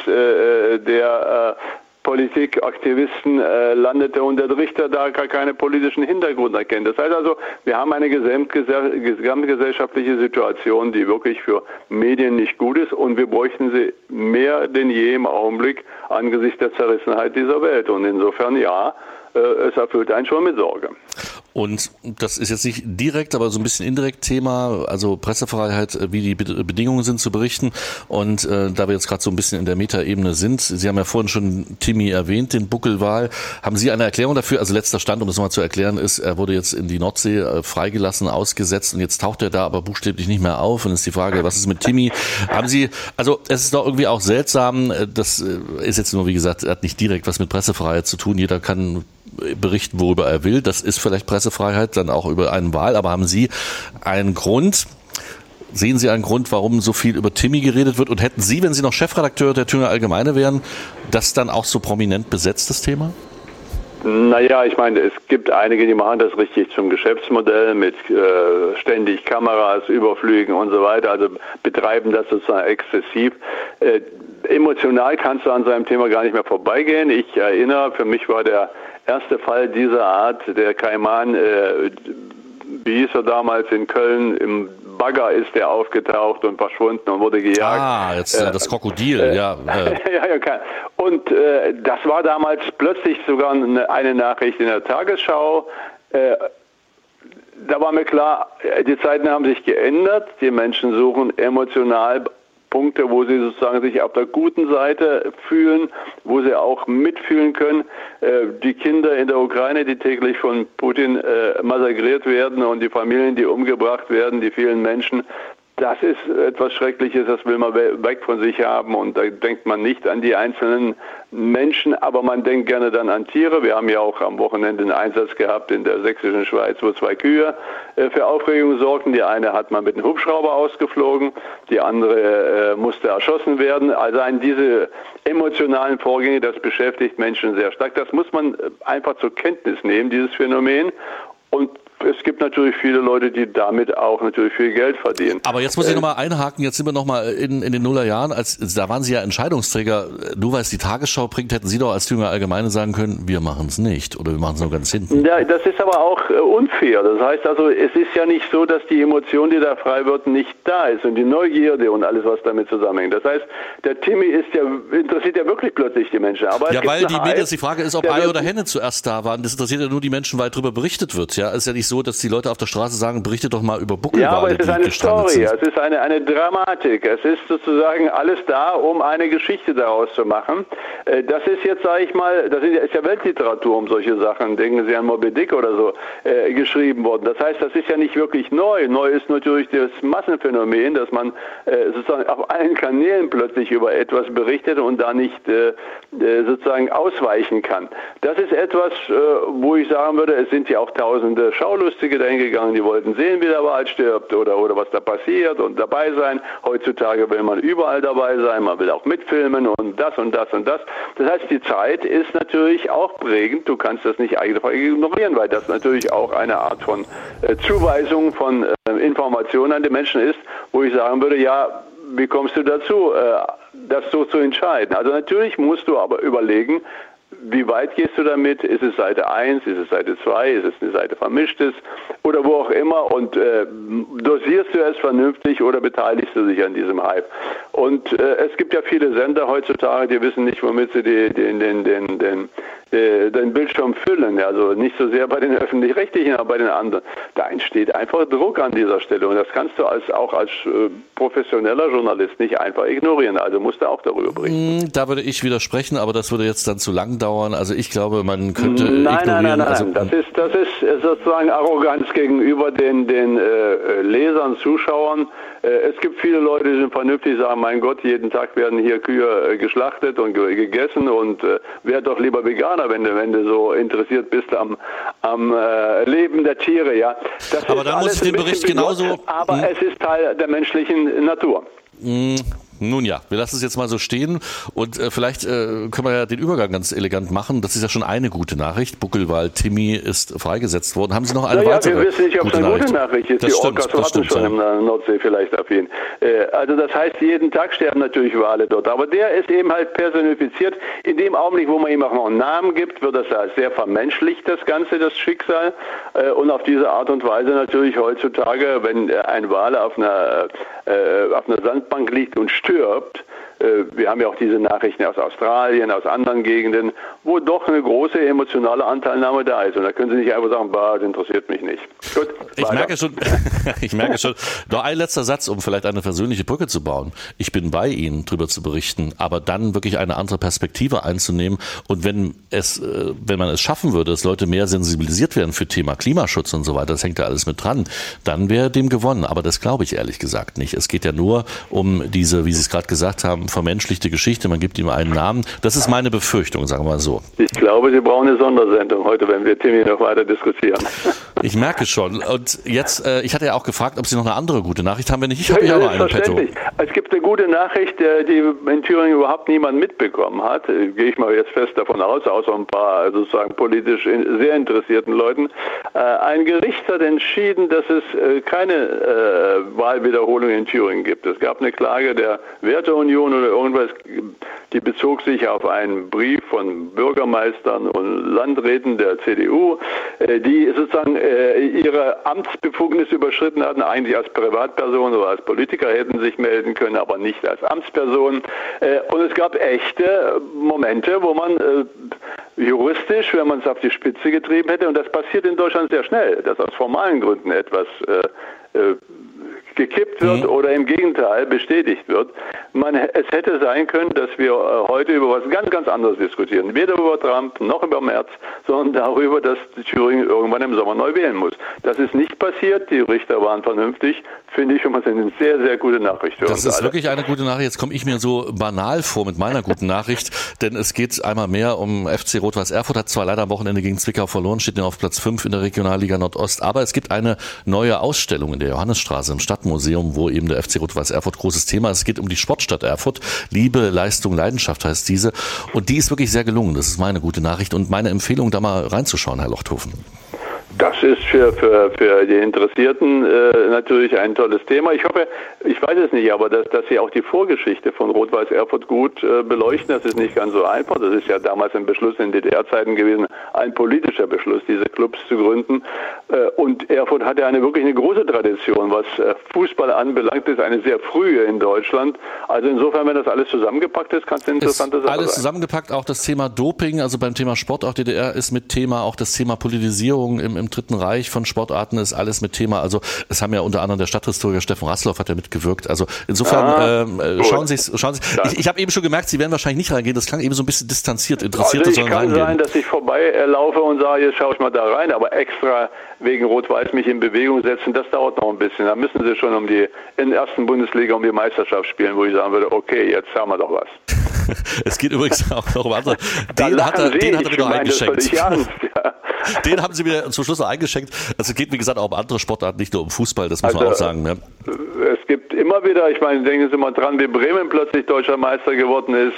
der Politikaktivisten landete und der Richter da gar keine politischen Hintergrund erkennt. Das heißt also, wir haben eine gesamtgesellschaftliche Situation, die wirklich für Medien nicht gut ist und wir bräuchten sie mehr denn je im Augenblick angesichts der Zerrissenheit dieser Welt. Und insofern ja, es erfüllt einen schon mit Sorge. Und das ist jetzt nicht direkt, aber so ein bisschen indirekt Thema, also Pressefreiheit, wie die Bedingungen sind zu berichten. Und da wir jetzt gerade so ein bisschen in der Metaebene sind, Sie haben ja vorhin schon Timmy erwähnt, den Buckelwal. Haben Sie eine Erklärung dafür? Also letzter Stand, um das nochmal zu erklären, ist, er wurde jetzt in die Nordsee freigelassen, ausgesetzt und jetzt taucht er da aber buchstäblich nicht mehr auf. Und ist die Frage, was ist mit Timmy? Haben Sie, also es ist doch irgendwie auch seltsam, das ist jetzt nur, wie gesagt, hat nicht direkt was mit Pressefreiheit zu tun. Jeder kann berichten, worüber er will. Das ist vielleicht Pressefreiheit, dann auch über eine Wahl. Aber haben Sie einen Grund, sehen Sie einen Grund, warum so viel über Timmy geredet wird? Und hätten Sie, wenn Sie noch Chefredakteur der Thüringer Allgemeine wären, das dann auch so prominent besetzt, das Thema? Naja, ich meine, es gibt einige, die machen das richtig zum Geschäftsmodell mit ständig Kameras, Überflügen und so weiter, also betreiben das sozusagen exzessiv. Emotional kannst du an seinem Thema gar nicht mehr vorbeigehen. Ich erinnere, für mich war der erste Fall dieser Art, der Kaiman, wie hieß er damals in Köln, im Bagger ist der aufgetaucht und verschwunden und wurde gejagt. Jetzt das Krokodil, ja. Und das war damals plötzlich sogar eine Nachricht in der Tagesschau. Da war mir klar, die Zeiten haben sich geändert. Die Menschen suchen emotional Punkte, wo sie sozusagen sich auf der guten Seite fühlen, wo sie auch mitfühlen können. Die Kinder in der Ukraine, die täglich von Putin massakriert werden und die Familien, die umgebracht werden, die vielen Menschen, das ist etwas Schreckliches, das will man weg von sich haben und da denkt man nicht an die einzelnen Menschen, aber man denkt gerne dann an Tiere. Wir haben ja auch am Wochenende einen Einsatz gehabt in der sächsischen Schweiz, wo 2 Kühe für Aufregung sorgten. Die eine hat man mit einem Hubschrauber ausgeflogen, die andere musste erschossen werden. Also diese emotionalen Vorgänge, das beschäftigt Menschen sehr stark. Das muss man einfach zur Kenntnis nehmen, dieses Phänomen. Und es gibt natürlich viele Leute, die damit auch natürlich viel Geld verdienen. Aber jetzt muss ich nochmal einhaken, jetzt sind wir nochmal in den Nullerjahren, da waren Sie ja Entscheidungsträger, nur weil es die Tagesschau bringt, hätten Sie doch als Thüringer Allgemeine sagen können, wir machen es nicht oder wir machen es nur ganz hinten. Ja, das ist aber auch unfair. Das heißt also, es ist ja nicht so, dass die Emotion, die da frei wird, nicht da ist und die Neugierde und alles, was damit zusammenhängt. Das heißt, der Timmy interessiert ja wirklich plötzlich die Menschen. Aber ja, weil die Frage ist, ob Ei oder Henne zuerst da waren. Das interessiert ja nur die Menschen, weil darüber berichtet wird. Ja, es ist ja nicht so, dass die Leute auf der Straße sagen, berichtet doch mal über Buckelwale. Ja, aber es ist eine Story, es ist eine Dramatik. Es ist sozusagen alles da, um eine Geschichte daraus zu machen. Das ist jetzt, sage ich mal, ist ja Weltliteratur um solche Sachen. Denken Sie an Moby Dick oder so, geschrieben worden. Das heißt, das ist ja nicht wirklich neu. Neu ist natürlich das Massenphänomen, dass man sozusagen auf allen Kanälen plötzlich über etwas berichtet und da nicht sozusagen ausweichen kann. Das ist etwas, wo ich sagen würde, es sind ja auch tausende Schaulustige dahin gegangen, die wollten sehen, wie der Wal stirbt oder was da passiert und dabei sein. Heutzutage will man überall dabei sein, man will auch mitfilmen und das und das und das. Das heißt, die Zeit ist natürlich auch prägend. Du kannst das nicht einfach ignorieren, weil das natürlich auch eine Art von Zuweisung von Informationen an die Menschen ist, wo ich sagen würde, ja, wie kommst du dazu, das so zu entscheiden? Also natürlich musst du aber überlegen, wie weit gehst du damit? Ist es Seite 1, ist es Seite 2, ist es eine Seite Vermischtes oder wo auch immer und dosierst du es vernünftig oder beteiligst du dich an diesem Hype? Und es gibt ja viele Sender heutzutage, die wissen nicht, womit sie den Bildschirm füllen, also nicht so sehr bei den Öffentlich-Rechtlichen, aber bei den anderen. Da entsteht einfach Druck an dieser Stelle und das kannst du auch als professioneller Journalist nicht einfach ignorieren, also musst du auch darüber berichten. Da würde ich widersprechen, aber das würde jetzt dann zu lang dauern, also ich glaube, man könnte Nein, also, das ist sozusagen Arroganz gegenüber den Lesern, Zuschauern. Es gibt viele Leute, die sind vernünftig, sagen, mein Gott, jeden Tag werden hier Kühe geschlachtet und gegessen und werd doch lieber Veganer, wenn du so interessiert bist am Leben der Tiere, ja. Das aber dann muss ich den Bericht genauso... Aber es ist Teil der menschlichen Natur. Nun ja, wir lassen es jetzt mal so stehen und vielleicht können wir ja den Übergang ganz elegant machen. Das ist ja schon eine gute Nachricht. Buckelwal Timmy ist freigesetzt worden. Haben Sie noch eine weitere? Wir wissen nicht, ob es eine gute Nachricht ist. Die Orcas warten schon in der Nordsee vielleicht auf ihn. Also das heißt, jeden Tag sterben natürlich Wale dort. Aber der ist eben halt personifiziert. In dem Augenblick, wo man ihm auch noch einen Namen gibt, wird das sehr vermenschlicht, das Ganze, das Schicksal. Und auf diese Art und Weise natürlich heutzutage, wenn ein Wal auf einer Sandbank liegt und stirbt, wir haben ja auch diese Nachrichten aus Australien, aus anderen Gegenden, wo doch eine große emotionale Anteilnahme da ist. Und da können Sie nicht einfach sagen, das interessiert mich nicht. Gut, ich merke schon. Noch ein letzter Satz, um vielleicht eine versöhnliche Brücke zu bauen. Ich bin bei Ihnen, darüber zu berichten, aber dann wirklich eine andere Perspektive einzunehmen. Und wenn man es schaffen würde, dass Leute mehr sensibilisiert werden für Thema Klimaschutz und so weiter, das hängt ja alles mit dran, dann wäre dem gewonnen. Aber das glaube ich ehrlich gesagt nicht. Es geht ja nur um diese, wie Sie es gerade gesagt haben, vermenschlichte Geschichte. Man gibt ihm einen Namen. Das ist meine Befürchtung, sagen wir mal so. Ich glaube, Sie brauchen eine Sondersendung heute, wenn wir Timmy noch weiter diskutieren. Ich merke schon. Und jetzt, ich hatte ja auch gefragt, ob Sie noch eine andere gute Nachricht haben. Wenn nicht, ich habe ja noch eine Petto. Es gibt eine gute Nachricht, die in Thüringen überhaupt niemand mitbekommen hat. Gehe ich mal jetzt fest davon aus, außer ein paar sozusagen politisch sehr interessierten Leuten. Ein Gericht hat entschieden, dass es keine Wahlwiederholung in Thüringen gibt. Es gab eine Klage der Werteunion oder irgendwas, die bezog sich auf einen Brief von Bürgermeistern und Landräten der CDU, die sozusagen ihre Amtsbefugnis überschritten hatten, eigentlich als Privatperson oder als Politiker hätten sich melden können, aber nicht als Amtsperson. Und es gab echte Momente, wo man juristisch, wenn man es auf die Spitze getrieben hätte, und das passiert in Deutschland sehr schnell, dass aus formalen Gründen etwas gekippt wird oder im Gegenteil bestätigt wird. Es hätte sein können, dass wir heute über was ganz, ganz anderes diskutieren. Weder über Trump noch über Merz, sondern darüber, dass Thüringen irgendwann im Sommer neu wählen muss. Das ist nicht passiert. Die Richter waren vernünftig. Finde ich schon mal eine sehr, sehr gute Nachricht für uns. Das ist wirklich eine gute Nachricht. Jetzt komme ich mir so banal vor mit meiner guten Nachricht, denn es geht einmal mehr um FC Rot-Weiß Erfurt, hat zwar leider am Wochenende gegen Zwickau verloren, steht auf Platz 5 in der Regionalliga Nordost, aber es gibt eine neue Ausstellung in der Johannesstraße im Stadtmuseum, wo eben der FC Rot-Weiß Erfurt großes Thema ist. Es geht um die Sportstadt Erfurt. Liebe, Leistung, Leidenschaft heißt diese. Und die ist wirklich sehr gelungen. Das ist meine gute Nachricht und meine Empfehlung, da mal reinzuschauen, Herr Lochthofen. Das ist für die Interessierten natürlich ein tolles Thema. Ich hoffe, ich weiß es nicht, aber dass Sie auch die Vorgeschichte von Rot-Weiß Erfurt gut beleuchten, das ist nicht ganz so einfach. Das ist ja damals ein Beschluss in DDR-Zeiten gewesen, ein politischer Beschluss, diese Clubs zu gründen. Und Erfurt hat ja wirklich eine große Tradition, was Fußball anbelangt, ist eine sehr frühe in Deutschland. Also insofern, wenn das alles zusammengepackt ist, kann es eine interessante Sache sein. Alles zusammengepackt, auch das Thema Doping, also beim Thema Sport, auch DDR ist mit Thema, auch das Thema Politisierung im Dritten Reich von Sportarten ist alles mit Thema. Also es haben ja unter anderem der Stadthistoriker Steffen Rassloff hat ja mitgewirkt. Also insofern schauen Sie. Ich habe eben schon gemerkt, Sie werden wahrscheinlich nicht reingehen. Das klang eben so ein bisschen distanziert, interessiert. Also es kann sein, dass ich vorbeilaufe und sage, jetzt schaue ich mal da rein, aber extra wegen Rot-Weiß mich in Bewegung setzen, das dauert noch ein bisschen. Da müssen Sie schon in der ersten Bundesliga um die Meisterschaft spielen, wo ich sagen würde, okay, jetzt haben wir doch was. Es geht übrigens auch noch um andere. Den hat er mir noch eingeschenkt. Den haben Sie mir zum Schluss noch eingeschenkt. Also es geht, wie gesagt, auch um andere Sportarten, nicht nur um Fußball, das muss man auch sagen. Ne? Es gibt immer wieder, ich meine, denken Sie mal dran, wie Bremen plötzlich deutscher Meister geworden ist.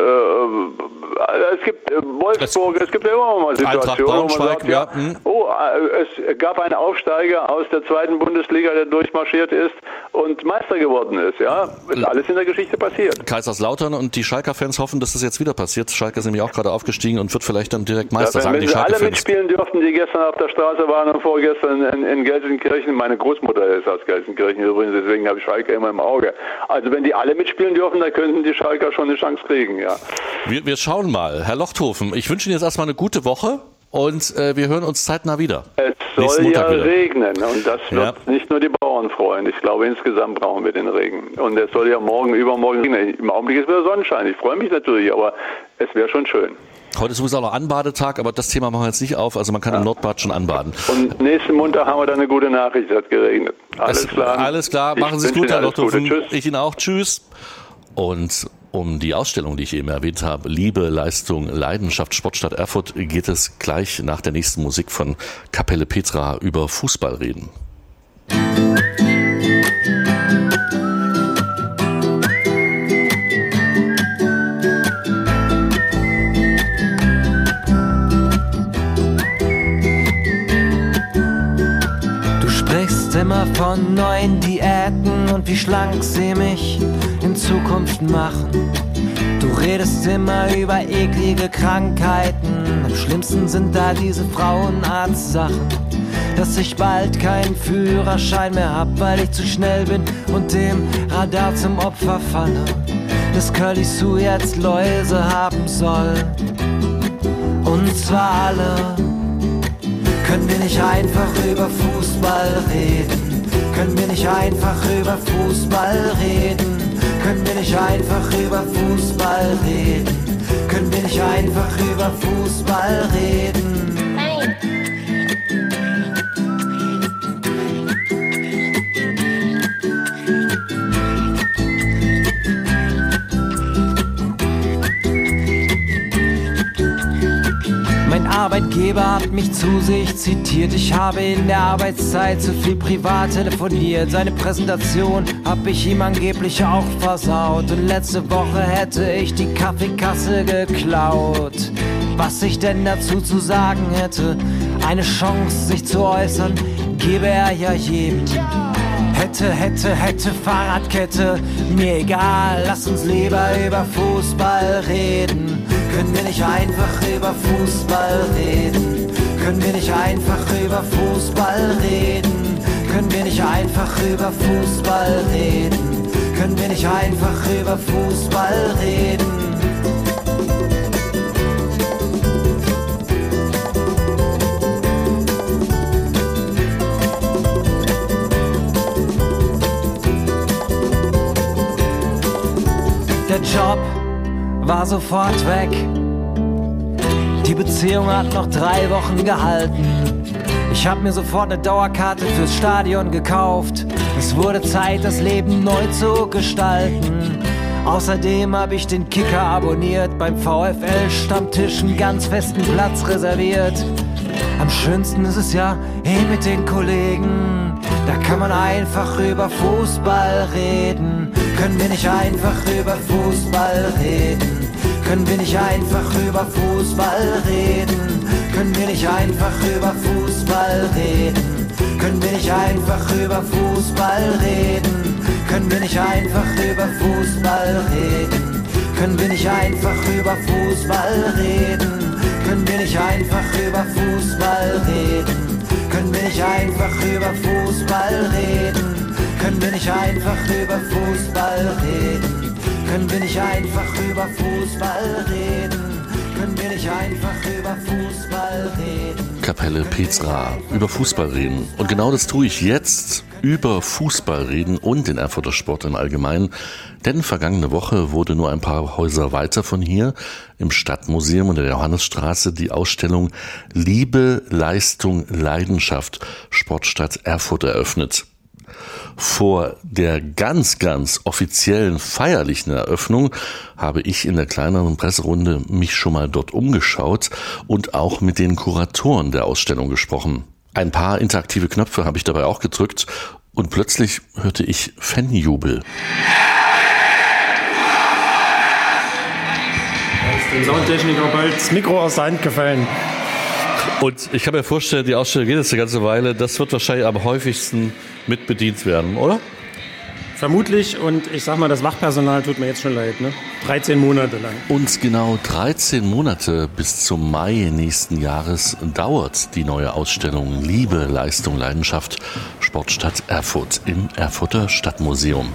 Es gibt Wolfsburg, es gibt immer mal Situationen, wo man sagt, es gab einen Aufsteiger aus der zweiten Bundesliga, der durchmarschiert ist und Meister geworden ist. Ja, ist alles in der Geschichte passiert. Kaiserslautern und die Schalker-Fans hoffen, dass das jetzt wieder passiert. Schalke ist nämlich auch gerade aufgestiegen und wird vielleicht dann direkt Meister, sagen die Schalke-Fans. Alle mitspielen dürften, die gestern auf der Straße waren und vorgestern in Gelsenkirchen. Meine Großmutter ist aus Gelsenkirchen übrigens, deswegen habe ich Schalke immer im Auge. Also wenn die alle mitspielen dürfen, dann könnten die Schalker schon eine Chance kriegen, ja. Wir schauen mal. Herr Lochthofen, ich wünsche Ihnen jetzt erstmal eine gute Woche und wir hören uns zeitnah wieder. Es soll ja regnen und das wird nicht nur die Bauern freuen. Ich glaube, insgesamt brauchen wir den Regen. Und es soll ja morgen, übermorgen regnen. Im Augenblick ist wieder Sonnenschein. Ich freue mich natürlich, aber es wäre schon schön. Heute ist sowieso auch noch Anbadetag, aber das Thema machen wir jetzt nicht auf. Also man kann im Nordbad schon anbaden. Und nächsten Montag haben wir dann eine gute Nachricht, es hat geregnet. Alles klar. Alles klar, machen Sie es gut, Herr Lochthofen. Ich Ihnen auch. Tschüss. Und um die Ausstellung, die ich eben erwähnt habe, Liebe, Leistung, Leidenschaft, Sportstadt Erfurt, geht es gleich nach der nächsten Musik von Kapelle Petra über Fußball reden. Immer von neuen Diäten und wie schlank sie mich in Zukunft machen. Du redest immer über eklige Krankheiten, am schlimmsten sind da diese Frauenarzt-Sachen. Dass ich bald keinen Führerschein mehr hab, weil ich zu schnell bin und dem Radar zum Opfer falle. Dass Curly Sue jetzt Läuse haben soll. Und zwar alle. Können wir nicht einfach über Fußball reden? Können wir nicht einfach über Fußball reden? Können wir nicht einfach über Fußball reden? Können wir nicht einfach über Fußball reden? Nein. Mein Arbeitgeber hat mich zu sich zitiert. Ich habe in der Arbeitszeit zu viel privat telefoniert. Seine Präsentation hab ich ihm angeblich auch versaut. Und letzte Woche hätte ich die Kaffeekasse geklaut. Was ich denn dazu zu sagen hätte, eine Chance sich zu äußern, gebe er ja jedem. Hätte, Fahrradkette, mir egal, lass uns lieber über Fußball reden. Können wir nicht einfach über Fußball reden? Können wir nicht einfach über Fußball reden? Können wir nicht einfach über Fußball reden? Können wir nicht einfach über Fußball reden? Der Job war sofort weg. Die Beziehung hat noch 3 Wochen gehalten. Ich hab mir sofort eine Dauerkarte fürs Stadion gekauft. Es wurde Zeit, das Leben neu zu gestalten. Außerdem hab ich den Kicker abonniert, beim VfL-Stammtisch einen ganz festen Platz reserviert. Am schönsten ist es ja mit den Kollegen. Da kann man einfach über Fußball reden. Können wir nicht einfach über Fußball reden? Können wir nicht einfach über Fußball reden? Können wir nicht einfach über Fußball reden? Können wir nicht einfach über Fußball reden? Können wir nicht einfach über Fußball reden? Können wir nicht einfach über Fußball reden? Können wir nicht einfach über Fußball reden? Können wir nicht einfach über Fußball reden? Können wir nicht einfach über Fußball reden? Können wir nicht einfach über Fußball reden? Können wir nicht einfach über Fußball reden? Kapelle Petra, über Fußball reden. Und genau das tue ich jetzt, über Fußball reden und den Erfurter Sport im Allgemeinen. Denn vergangene Woche wurde nur ein paar Häuser weiter von hier, im Stadtmuseum und der Johannesstraße, die Ausstellung Liebe, Leistung, Leidenschaft, Sportstadt Erfurt eröffnet. Vor der ganz offiziellen feierlichen Eröffnung habe ich in der kleineren Presserunde mich schon mal dort umgeschaut und auch mit den Kuratoren der Ausstellung gesprochen. Ein paar interaktive Knöpfe habe ich dabei auch gedrückt und plötzlich hörte ich Fanjubel. Da ist dem Soundtechniker bald das Mikro aus der Hand gefallen. Und ich kann mir vorstellen, die Ausstellung geht jetzt eine ganze Weile. Das wird wahrscheinlich am häufigsten mit bedient werden, oder? Vermutlich. Und ich sag mal, das Wachpersonal tut mir jetzt schon leid, ne? 13 Monate lang. Und genau 13 Monate bis zum Mai nächsten Jahres dauert die neue Ausstellung Liebe, Leistung, Leidenschaft, Sportstadt Erfurt im Erfurter Stadtmuseum.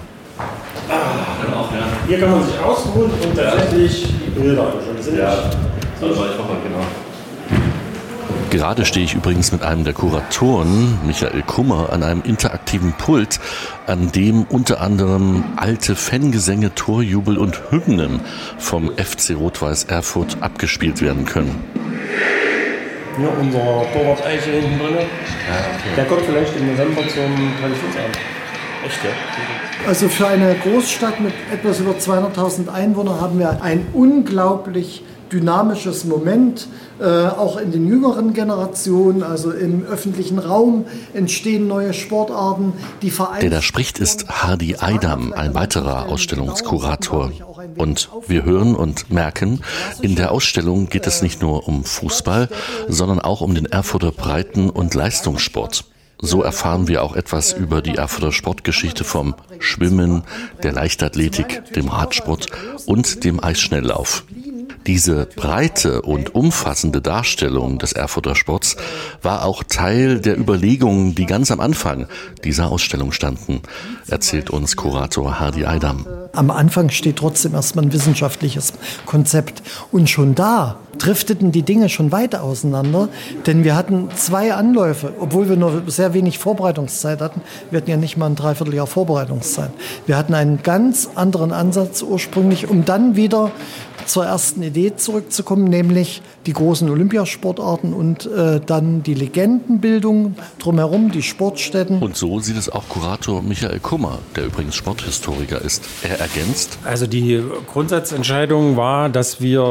Hier kann man sich ausruhen und tatsächlich Bilder anschauen. Das sind genau. Gerade stehe ich übrigens mit einem der Kuratoren, Michael Kummer, an einem interaktiven Pult, an dem unter anderem alte Fangesänge, Torjubel und Hymnen vom FC Rot-Weiß Erfurt abgespielt werden können. Ja, unser Torwart Eiche hinten drin. Ja, okay. Der kommt vielleicht im November zum Traditionsabend. Echt, ja? Also für eine Großstadt mit etwas über 200.000 Einwohnern haben wir ein unglaublich dynamisches Moment, auch in den jüngeren Generationen, also im öffentlichen Raum entstehen neue Sportarten. Der da spricht, ist Hardy Eidam, ein weiterer Ausstellungskurator. Und wir hören und merken, in der Ausstellung geht es nicht nur um Fußball, sondern auch um den Erfurter Breiten- und Leistungssport. So erfahren wir auch etwas über die Erfurter Sportgeschichte vom Schwimmen, der Leichtathletik, dem Radsport und dem Eisschnelllauf. Diese breite und umfassende Darstellung des Erfurter Sports war auch Teil der Überlegungen, die ganz am Anfang dieser Ausstellung standen, erzählt uns Kurator Hardy Eidam. Am Anfang steht trotzdem erstmal ein wissenschaftliches Konzept. Und schon da drifteten die Dinge schon weit auseinander, denn wir hatten 2 Anläufe, obwohl wir nur sehr wenig Vorbereitungszeit hatten. Wir hatten ja nicht mal ein Dreivierteljahr Vorbereitungszeit. Wir hatten einen ganz anderen Ansatz ursprünglich, um dann wieder zur ersten Idee zurückzukommen, nämlich die großen Olympiasportarten und dann die Legendenbildung drumherum, die Sportstätten. Und so sieht es auch Kurator Michael Kummer, der übrigens Sporthistoriker ist. Er ergänzt: Also die Grundsatzentscheidung war, dass wir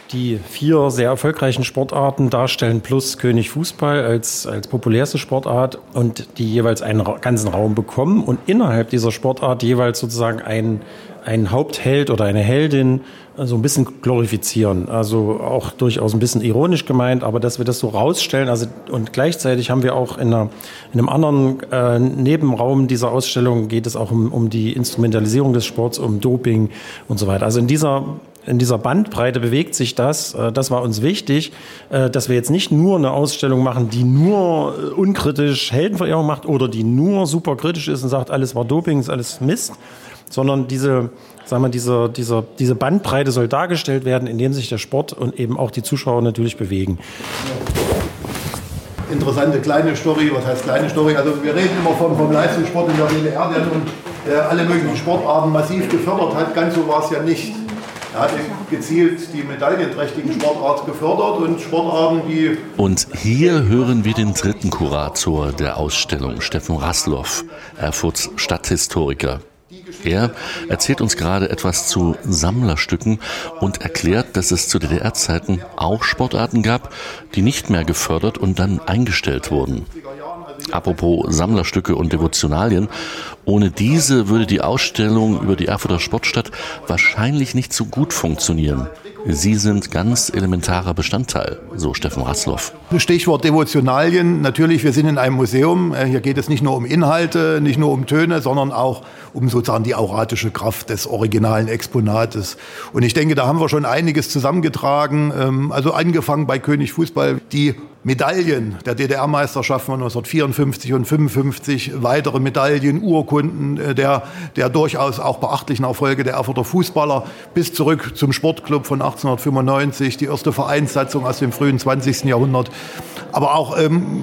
die 4 sehr erfolgreichen Sportarten darstellen, plus König Fußball als populärste Sportart und die jeweils einen ganzen Raum bekommen und innerhalb dieser Sportart jeweils sozusagen einen Hauptheld oder eine Heldin so ein bisschen glorifizieren. Also auch durchaus ein bisschen ironisch gemeint, aber dass wir das so rausstellen. Also und gleichzeitig haben wir auch in einem anderen Nebenraum dieser Ausstellung geht es auch um die Instrumentalisierung des Sports, um Doping und so weiter. Also in dieser Bandbreite bewegt sich das. Das war uns wichtig, dass wir jetzt nicht nur eine Ausstellung machen, die nur unkritisch Heldenverehrung macht oder die nur super kritisch ist und sagt, alles war Doping, ist alles Mist, sondern diese Bandbreite soll dargestellt werden, indem sich der Sport und eben auch die Zuschauer natürlich bewegen. Interessante kleine Story, was heißt kleine Story? Also wir reden immer vom Leistungssport in der DDR, der nun alle möglichen Sportarten massiv gefördert hat. Ganz so war es ja nicht. Er hat gezielt die medaillenträchtigen Sportarten gefördert und Sportarten, die... Und hier hören wir den dritten Kurator der Ausstellung, Steffen Raslow, Erfurts Stadthistoriker. Er erzählt uns gerade etwas zu Sammlerstücken und erklärt, dass es zu DDR-Zeiten auch Sportarten gab, die nicht mehr gefördert und dann eingestellt wurden. Apropos Sammlerstücke und Devotionalien, ohne diese würde die Ausstellung über die Erfurter Sportstadt wahrscheinlich nicht so gut funktionieren. Sie sind ganz elementarer Bestandteil, so Steffen Raslow. Stichwort Devotionalien. Natürlich, wir sind in einem Museum. Hier geht es nicht nur um Inhalte, nicht nur um Töne, sondern auch um sozusagen die auratische Kraft des originalen Exponates. Und ich denke, da haben wir schon einiges zusammengetragen. Also angefangen bei König Fußball, die Medaillen der DDR-Meisterschaften von 1954 und 55, weitere Medaillen, Urkunden der durchaus auch beachtlichen Erfolge der Erfurter Fußballer bis zurück zum Sportclub von 1895, die erste Vereinssatzung aus dem frühen 20. Jahrhundert, aber auch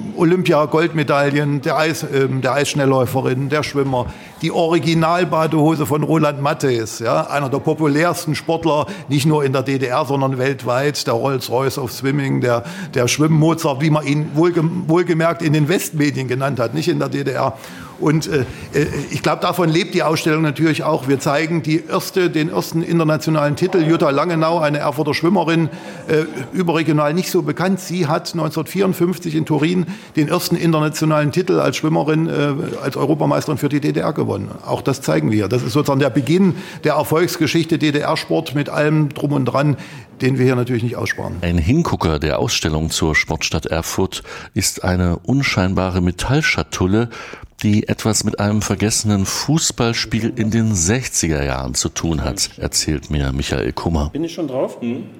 Olympia-Goldmedaillen der Eisschnellläuferin, der Schwimmer, die Originalbadehose von Roland Matthes, ja, einer der populärsten Sportler, nicht nur in der DDR, sondern weltweit, der Rolls-Royce of Swimming, der Schwimmmozart, wie man ihn wohlgemerkt in den Westmedien genannt hat, nicht in der DDR. Und ich glaube, davon lebt die Ausstellung natürlich auch. Wir zeigen den ersten internationalen Titel. Jutta Langenau, eine Erfurter Schwimmerin, überregional nicht so bekannt. Sie hat 1954 in Turin den ersten internationalen Titel als Schwimmerin, als Europameisterin für die DDR gewonnen. Auch das zeigen wir. Das ist sozusagen der Beginn der Erfolgsgeschichte DDR-Sport mit allem Drum und Dran, den wir hier natürlich nicht aussparen. Ein Hingucker der Ausstellung zur Sportstadt Erfurt ist eine unscheinbare Metallschatulle, die etwas mit einem vergessenen Fußballspiel in den 60er Jahren zu tun hat, erzählt mir Michael Kummer. Bin ich schon drauf?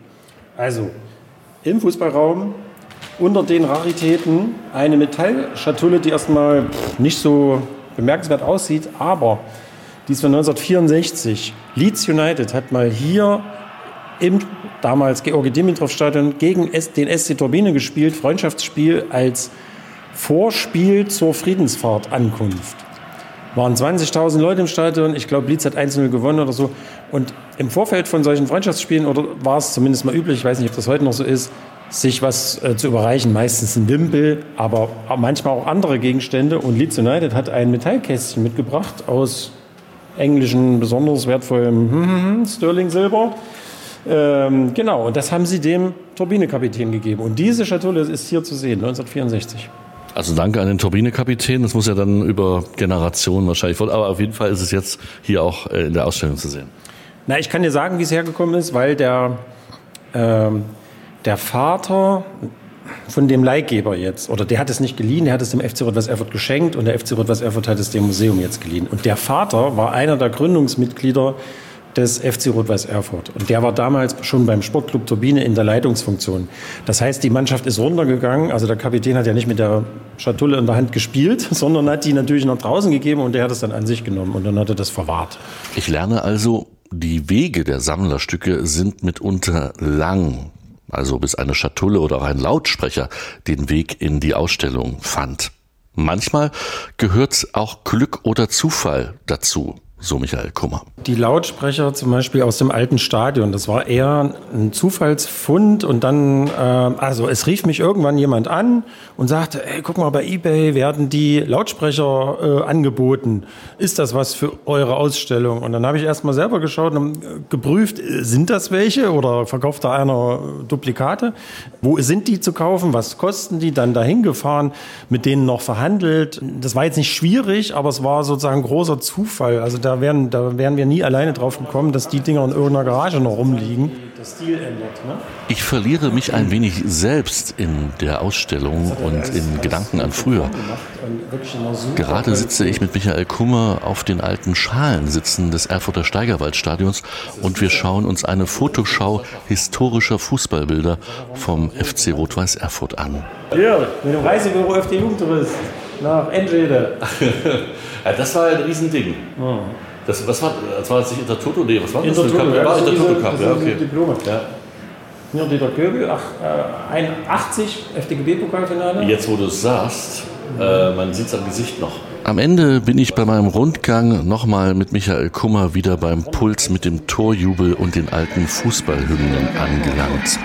Also, im Fußballraum unter den Raritäten eine Metallschatulle, die erstmal nicht so bemerkenswert aussieht, aber die ist von 1964. Leeds United hat mal hier im damals Georgi-Dimitrov-Stadion gegen den SC Turbine gespielt, Freundschaftsspiel als Vorspiel zur Friedensfahrt-Ankunft. Waren 20.000 Leute im Stadion, ich glaube Leeds hat 1-0 gewonnen oder so. Und im Vorfeld von solchen Freundschaftsspielen, oder war es zumindest mal üblich, ich weiß nicht, ob das heute noch so ist, sich was zu überreichen, meistens ein Wimpel, aber manchmal auch andere Gegenstände. Und Leeds United hat ein Metallkästchen mitgebracht aus englischen, besonders wertvollem Sterling-Silber. Genau, und das haben sie dem Turbinekapitän gegeben. Und diese Schatulle ist hier zu sehen, 1964. Also danke an den Turbinekapitän, das muss ja dann über Generationen wahrscheinlich folgen, aber auf jeden Fall ist es jetzt hier auch in der Ausstellung zu sehen. Na, ich kann dir sagen, wie es hergekommen ist, weil der Vater von dem Leihgeber jetzt, oder der hat es nicht geliehen, der hat es dem FC Rot-Weiß Erfurt geschenkt und der FC Rot-Weiß Erfurt hat es dem Museum jetzt geliehen. Und der Vater war einer der Gründungsmitglieder des FC Rot-Weiß Erfurt. Und der war damals schon beim Sportclub Turbine in der Leitungsfunktion. Das heißt, die Mannschaft ist runtergegangen. Also der Kapitän hat ja nicht mit der Schatulle in der Hand gespielt, sondern hat die natürlich nach draußen gegeben und der hat es dann an sich genommen und dann hat er das verwahrt. Ich lerne also, die Wege der Sammlerstücke sind mitunter lang. Also bis eine Schatulle oder auch ein Lautsprecher den Weg in die Ausstellung fand. Manchmal gehört auch Glück oder Zufall dazu. so Michael Kummer. Die Lautsprecher zum Beispiel aus dem alten Stadion, das war eher ein Zufallsfund und dann, also es rief mich irgendwann jemand an und sagte, hey, guck mal, bei eBay werden die Lautsprecher angeboten. Ist das was für eure Ausstellung? Und dann habe ich erst mal selber geschaut und geprüft, sind das welche oder verkauft da einer Duplikate? Wo sind die zu kaufen? Was kosten die? Dann dahin gefahren, mit denen noch verhandelt. Das war jetzt nicht schwierig, aber es war sozusagen großer Zufall. Also da wären wir nie alleine drauf gekommen, dass die Dinger in irgendeiner Garage noch rumliegen. Der Stil ändert, ne? Ich verliere mich ein wenig selbst in der Ausstellung und in Gedanken an früher. Gerade sitze ich mit Michael Kummer auf den alten Schalensitzen des Erfurter Steigerwaldstadions und wir schauen uns eine Fotoschau historischer Fußballbilder vom FC Rot-Weiß Erfurt an. Hier, mit dem Reisebüro FD Jugendtourist nach Enschede. Ja, das war ein Riesending. Das war das nicht Intertoto? Nee, was war das? Intertoto Cup, ja, okay. Diplome. Ja. Hier Dieter Köbel, 81, FDGB-Pokalfinale. Jetzt, wo du es sagst, man sieht es am Gesicht noch. Am Ende bin ich bei meinem Rundgang nochmal mit Michael Kummer wieder beim Puls mit dem Torjubel und den alten Fußballhymnen angelangt.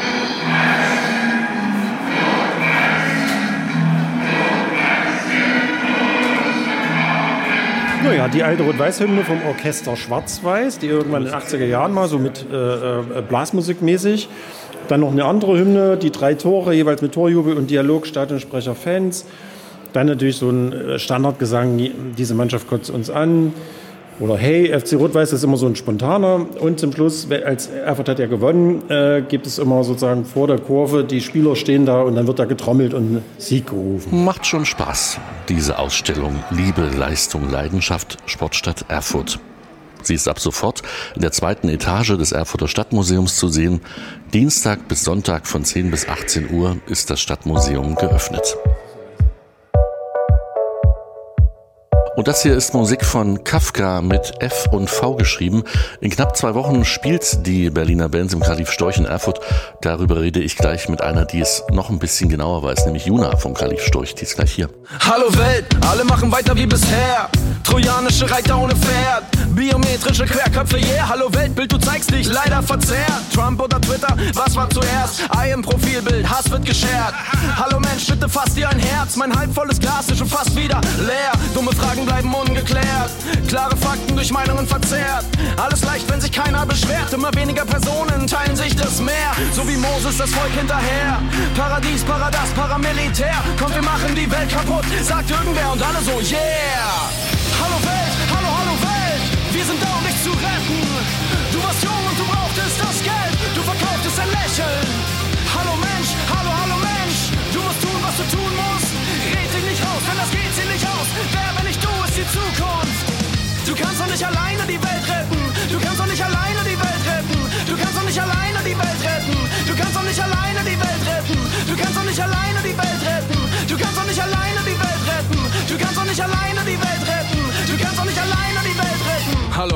Naja, die alte Rot-Weiß-Hymne vom Orchester Schwarz-Weiß, die irgendwann in den 80er Jahren mal so mit Blasmusik mäßig. Dann noch eine andere Hymne, die 3 Tore, jeweils mit Torjubel und Dialog, Stadionsprecher, Fans. Dann natürlich so ein Standardgesang, diese Mannschaft kotzt uns an. Oder hey, FC Rot-Weiß ist immer so ein spontaner. Und zum Schluss, als Erfurt hat ja gewonnen, gibt es immer sozusagen vor der Kurve, die Spieler stehen da und dann wird da getrommelt und Sieg gerufen. Macht schon Spaß, diese Ausstellung Liebe, Leistung, Leidenschaft, Sportstadt Erfurt. Sie ist ab sofort in der 2. Etage des Erfurter Stadtmuseums zu sehen. Dienstag bis Sonntag von 10 bis 18 Uhr ist das Stadtmuseum geöffnet. Und das hier ist Musik von Kafka mit F und V geschrieben. In knapp 2 Wochen spielt die Berliner Band im Kalif Storch in Erfurt. Darüber rede ich gleich mit einer, die es noch ein bisschen genauer weiß, nämlich Juna vom Kalif Storch. Die ist gleich hier. Hallo Welt, alle machen weiter wie bisher. Trojanische Reiter ohne Pferd, biometrische Querköpfe, yeah. Hallo Weltbild, du zeigst dich leider verzerrt. Trump oder Twitter, was war zuerst? I im Profilbild, Hass wird geshared. Hallo Mensch, bitte fass dir ein Herz. Mein halbvolles Glas ist schon fast wieder leer. Dumme Fragen bleiben ungeklärt. Klare Fakten durch Meinungen verzerrt. Alles leicht, wenn sich keiner beschwert. Immer weniger Personen teilen sich das Meer. So wie Moses das Volk hinterher. Paradies, Paradas, Paramilitär. Komm, wir machen die Welt kaputt, sagt irgendwer und alle so, yeah. Hallo Welt, hallo Welt. Wir sind da, um dich zu retten. Du warst jung und du brauchtest das Geld. Du verkauftest ein Lächeln. Hallo Mensch, hallo Mensch. Du musst tun, was du tun musst. Red dich nicht raus, denn das geht sie nicht aus. Wer, wenn nicht du, ist die Zukunft. Du kannst doch nicht alleine die Welt retten. Du kannst doch nicht alleine die Welt retten. Du kannst doch nicht alleine die Welt retten. Du kannst doch nicht alleine die Welt retten. Du kannst doch nicht alleine die Welt retten. Du kannst doch nicht alleine die Welt retten. Du kannst doch nicht alleine die Welt retten. Du kannst doch nicht alleine die Welt retten. Hallo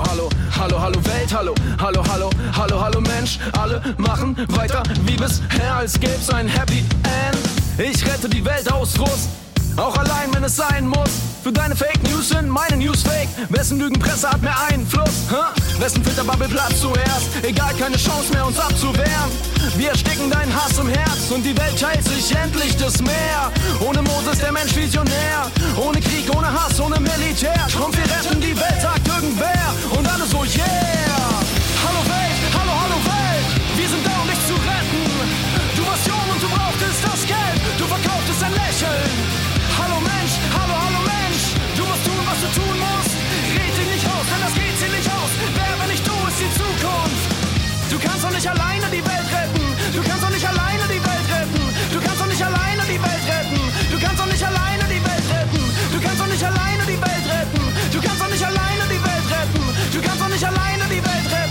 Welt, hallo Mensch. Alle machen weiter wie bisher, als gäb's ein Happy End. Ich rette die Welt aus Frust, auch allein, wenn es sein muss. Für deine Fake News sind meine News fake. Wessen Lügenpresse hat mehr Einfluss? Wessen Filterbubble platzt zuerst? Egal, keine Chance mehr, uns abzuwehren. Wir ersticken deinen Hass im Herz und die Welt teilt sich endlich das Meer. Ohne Moses der Mensch Visionär. Ohne Krieg, ohne Hass, ohne Militär. Komm, wir retten die Welt, sagt irgendwer. Und alle so, yeah. Hallo Welt, wir sind da, um dich zu retten. Du warst jung und du brauchtest das Geld. Du verkauftest ein Lächeln. Hallo Mensch, du musst tun, was du tun musst. Red dich nicht raus, denn das geht sie nicht aus. Wer, wenn nicht du, ist die Zukunft. Du kannst doch nicht alleine die Welt retten. Du kannst doch nicht alleine die Welt retten. Du kannst doch nicht alleine die Welt retten. Du kannst doch nicht alleine die Welt retten. Du kannst doch nicht alleine die Welt retten. Du kannst doch nicht alleine die Welt retten. Du kannst doch nicht alleine die Welt retten.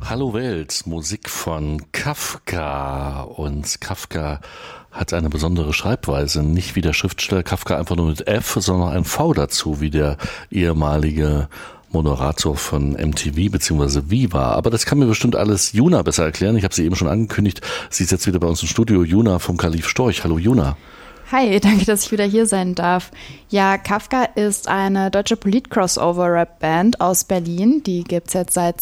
Hallo Welt, Musik von Kafka. Und Kafka hat eine besondere Schreibweise. Nicht wie der Schriftsteller Kafka einfach nur mit F, sondern ein V dazu, wie der ehemalige Moderator von MTV bzw. Viva. Aber das kann mir bestimmt alles Juna besser erklären. Ich habe sie eben schon angekündigt. Sie ist jetzt wieder bei uns im Studio. Juna vom Kalif Storch. Hallo Juna. Hi, danke, dass ich wieder hier sein darf. Ja, Kafka ist eine deutsche Polit-Crossover-Rap-Band aus Berlin. Die gibt's jetzt seit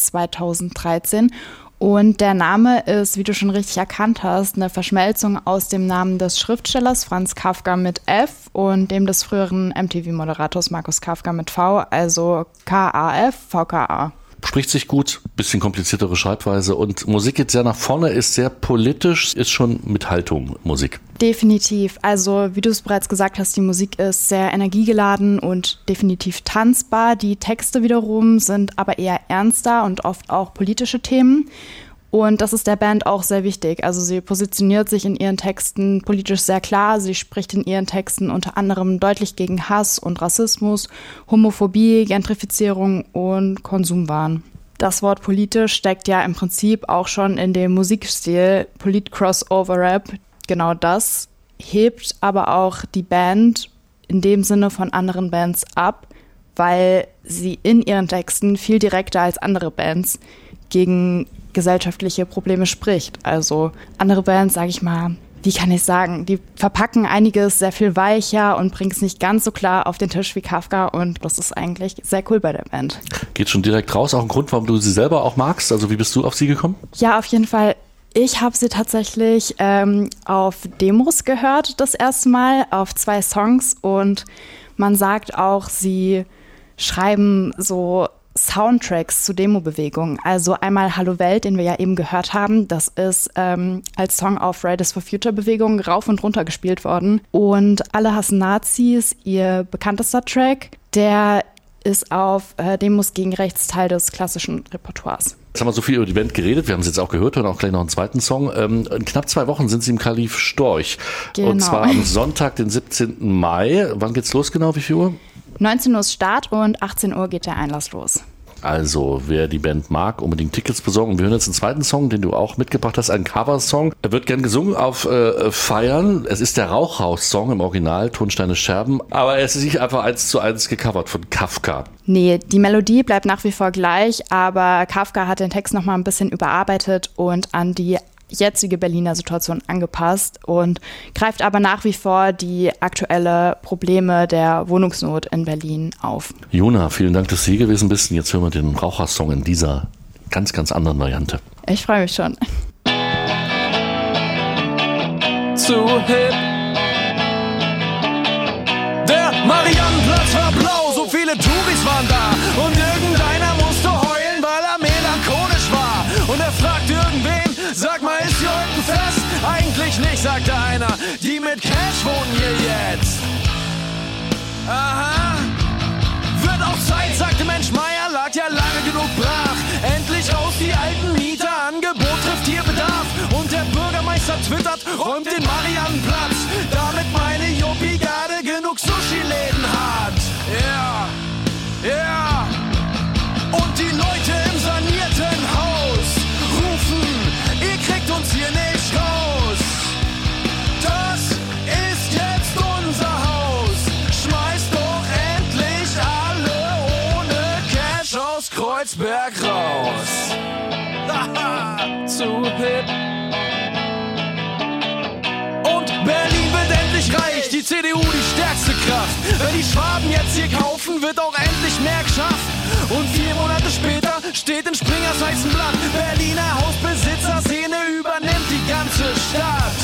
2013. Und der Name ist, wie du schon richtig erkannt hast, eine Verschmelzung aus dem Namen des Schriftstellers Franz Kafka mit F und dem des früheren MTV-Moderators Markus Kafka mit V, also K-A-F, V-K-A. Spricht sich gut, bisschen kompliziertere Schreibweise und Musik geht sehr nach vorne, ist sehr politisch, ist schon mit Haltung Musik. Definitiv. Also wie du es bereits gesagt hast, die Musik ist sehr energiegeladen und definitiv tanzbar. Die Texte wiederum sind aber eher ernster und oft auch politische Themen. Und das ist der Band auch sehr wichtig. Also sie positioniert sich in ihren Texten politisch sehr klar. Sie spricht in ihren Texten unter anderem deutlich gegen Hass und Rassismus, Homophobie, Gentrifizierung und Konsumwahn. Das Wort politisch steckt ja im Prinzip auch schon in dem Musikstil Polit-Crossover-Rap. Genau das hebt aber auch die Band in dem Sinne von anderen Bands ab, weil sie in ihren Texten viel direkter als andere Bands gegen gesellschaftliche Probleme spricht. Also andere Bands, sage ich mal, wie kann ich sagen, die verpacken einiges sehr viel weicher und bringen es nicht ganz so klar auf den Tisch wie Kafka und das ist eigentlich sehr cool bei der Band. Geht schon direkt raus, auch ein Grund, warum du sie selber auch magst? Also wie bist du auf sie gekommen? Ja, auf jeden Fall. Ich habe sie tatsächlich auf Demos gehört das erste Mal, auf 2 Songs und man sagt auch, sie schreiben so Soundtracks zu Demo-Bewegungen. Also einmal Hallo Welt, den wir ja eben gehört haben. Das ist als Song auf Fridays for Future-Bewegung rauf und runter gespielt worden. Und Alle hassen Nazis, ihr bekanntester Track, der ist auf Demos gegen Rechts Teil des klassischen Repertoires. Jetzt haben wir so viel über die Band geredet, wir haben es jetzt auch gehört, hören auch gleich noch einen zweiten Song. In knapp 2 Wochen sind sie im Kalif Storch. Genau. Und zwar am Sonntag, den 17. Mai. Wann geht's los genau, wie viel Uhr? 19 Uhr ist Start und 18 Uhr geht der Einlass los. Also, wer die Band mag, unbedingt Tickets besorgen. Wir hören jetzt einen zweiten Song, den du auch mitgebracht hast, einen Coversong. Er wird gern gesungen auf Feiern. Es ist der Rauchhaus-Song im Original, Tonsteine Scherben, aber es ist nicht einfach 1:1 gecovert von Kafka. Nee, die Melodie bleibt nach wie vor gleich, aber Kafka hat den Text nochmal ein bisschen überarbeitet und an die jetzige Berliner Situation angepasst und greift aber nach wie vor die aktuelle Probleme der Wohnungsnot in Berlin auf. Juna, vielen Dank, dass du hier gewesen bist. Und jetzt hören wir den Rauchersong in dieser ganz, ganz anderen Variante. Ich freue mich schon. Zu hip. Der Mariannenplatz war blau, so viele Touris waren da und irgendeiner musste heulen, weil er melancholisch war. Und er fragt irgendwen, sag mal, ist hier heute ein Fest? Eigentlich nicht, sagte einer. Die mit Cash wohnen hier jetzt. Aha. Wird auch Zeit, sagte Mensch Meier, lag ja lange genug brach. Endlich raus die alten Mieter, Angebot trifft hier Bedarf. Und der Bürgermeister twittert, räumt den Mariannenplatz, damit meine Juppie-Garde genug Sushi-Läden hat. Ja, ja. Und die Leute im sanierten Haus rufen, ihr kriegt uns hier nicht raus. Das ist jetzt unser Haus. Schmeißt doch endlich alle ohne Cash aus Kreuzberg raus. Zu hip. Und Berlin wird endlich reich, die CDU die stärkste Kraft. Wenn die Schwaben jetzt hier kaufen, wird auch endlich mehr geschafft. Und 4 Monate später steht in Springers heißem Blatt, Berliner Hausbesitzerszene übernimmt die ganze Stadt.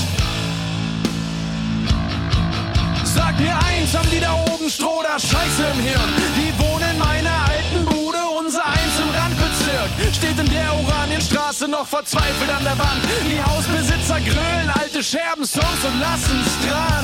Sag mir eins, haben die da oben Stroh oder Scheiße im Hirn? Die wohnen in meiner alten Bude, unser eins im Randbezirk. Steht in der Oranienstraße noch verzweifelt an der Wand. Die Hausbesitzer grölen alte Scherben-Songs und lassen's dran.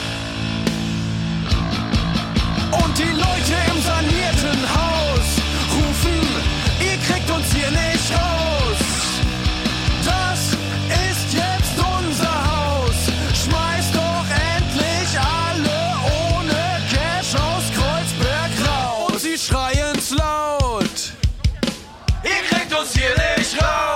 Und die Leute im sanierten Haus rufen, ihr kriegt uns hier nicht raus. Das ist jetzt unser Haus. Schmeißt doch endlich alle ohne Cash aus Kreuzberg raus. Und sie schreien's laut. Ihr kriegt uns hier nicht raus.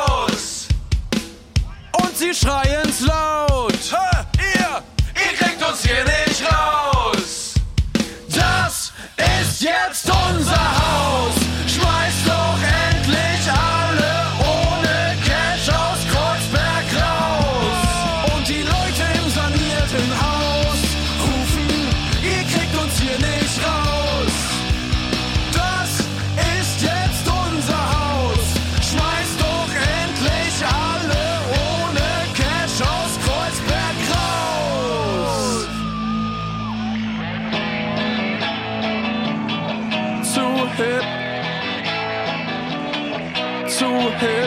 zu hip.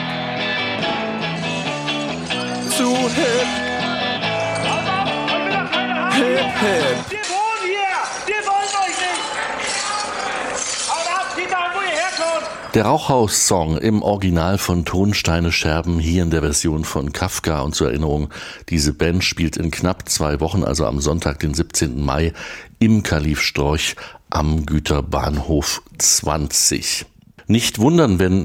Zu hip. Hip, hip. Wir wohnen hier! Wir wollen euch nicht! Haut ab, geht da, wo ihr herkommt! Der Rauchhaus-Song im Original von Tonsteine Scherben, hier in der Version von Kafka. Und zur Erinnerung, diese Band spielt in knapp 2 Wochen, also am Sonntag, den 17. Mai, im Kalif Storch am Güterbahnhof 20. Nicht wundern, wenn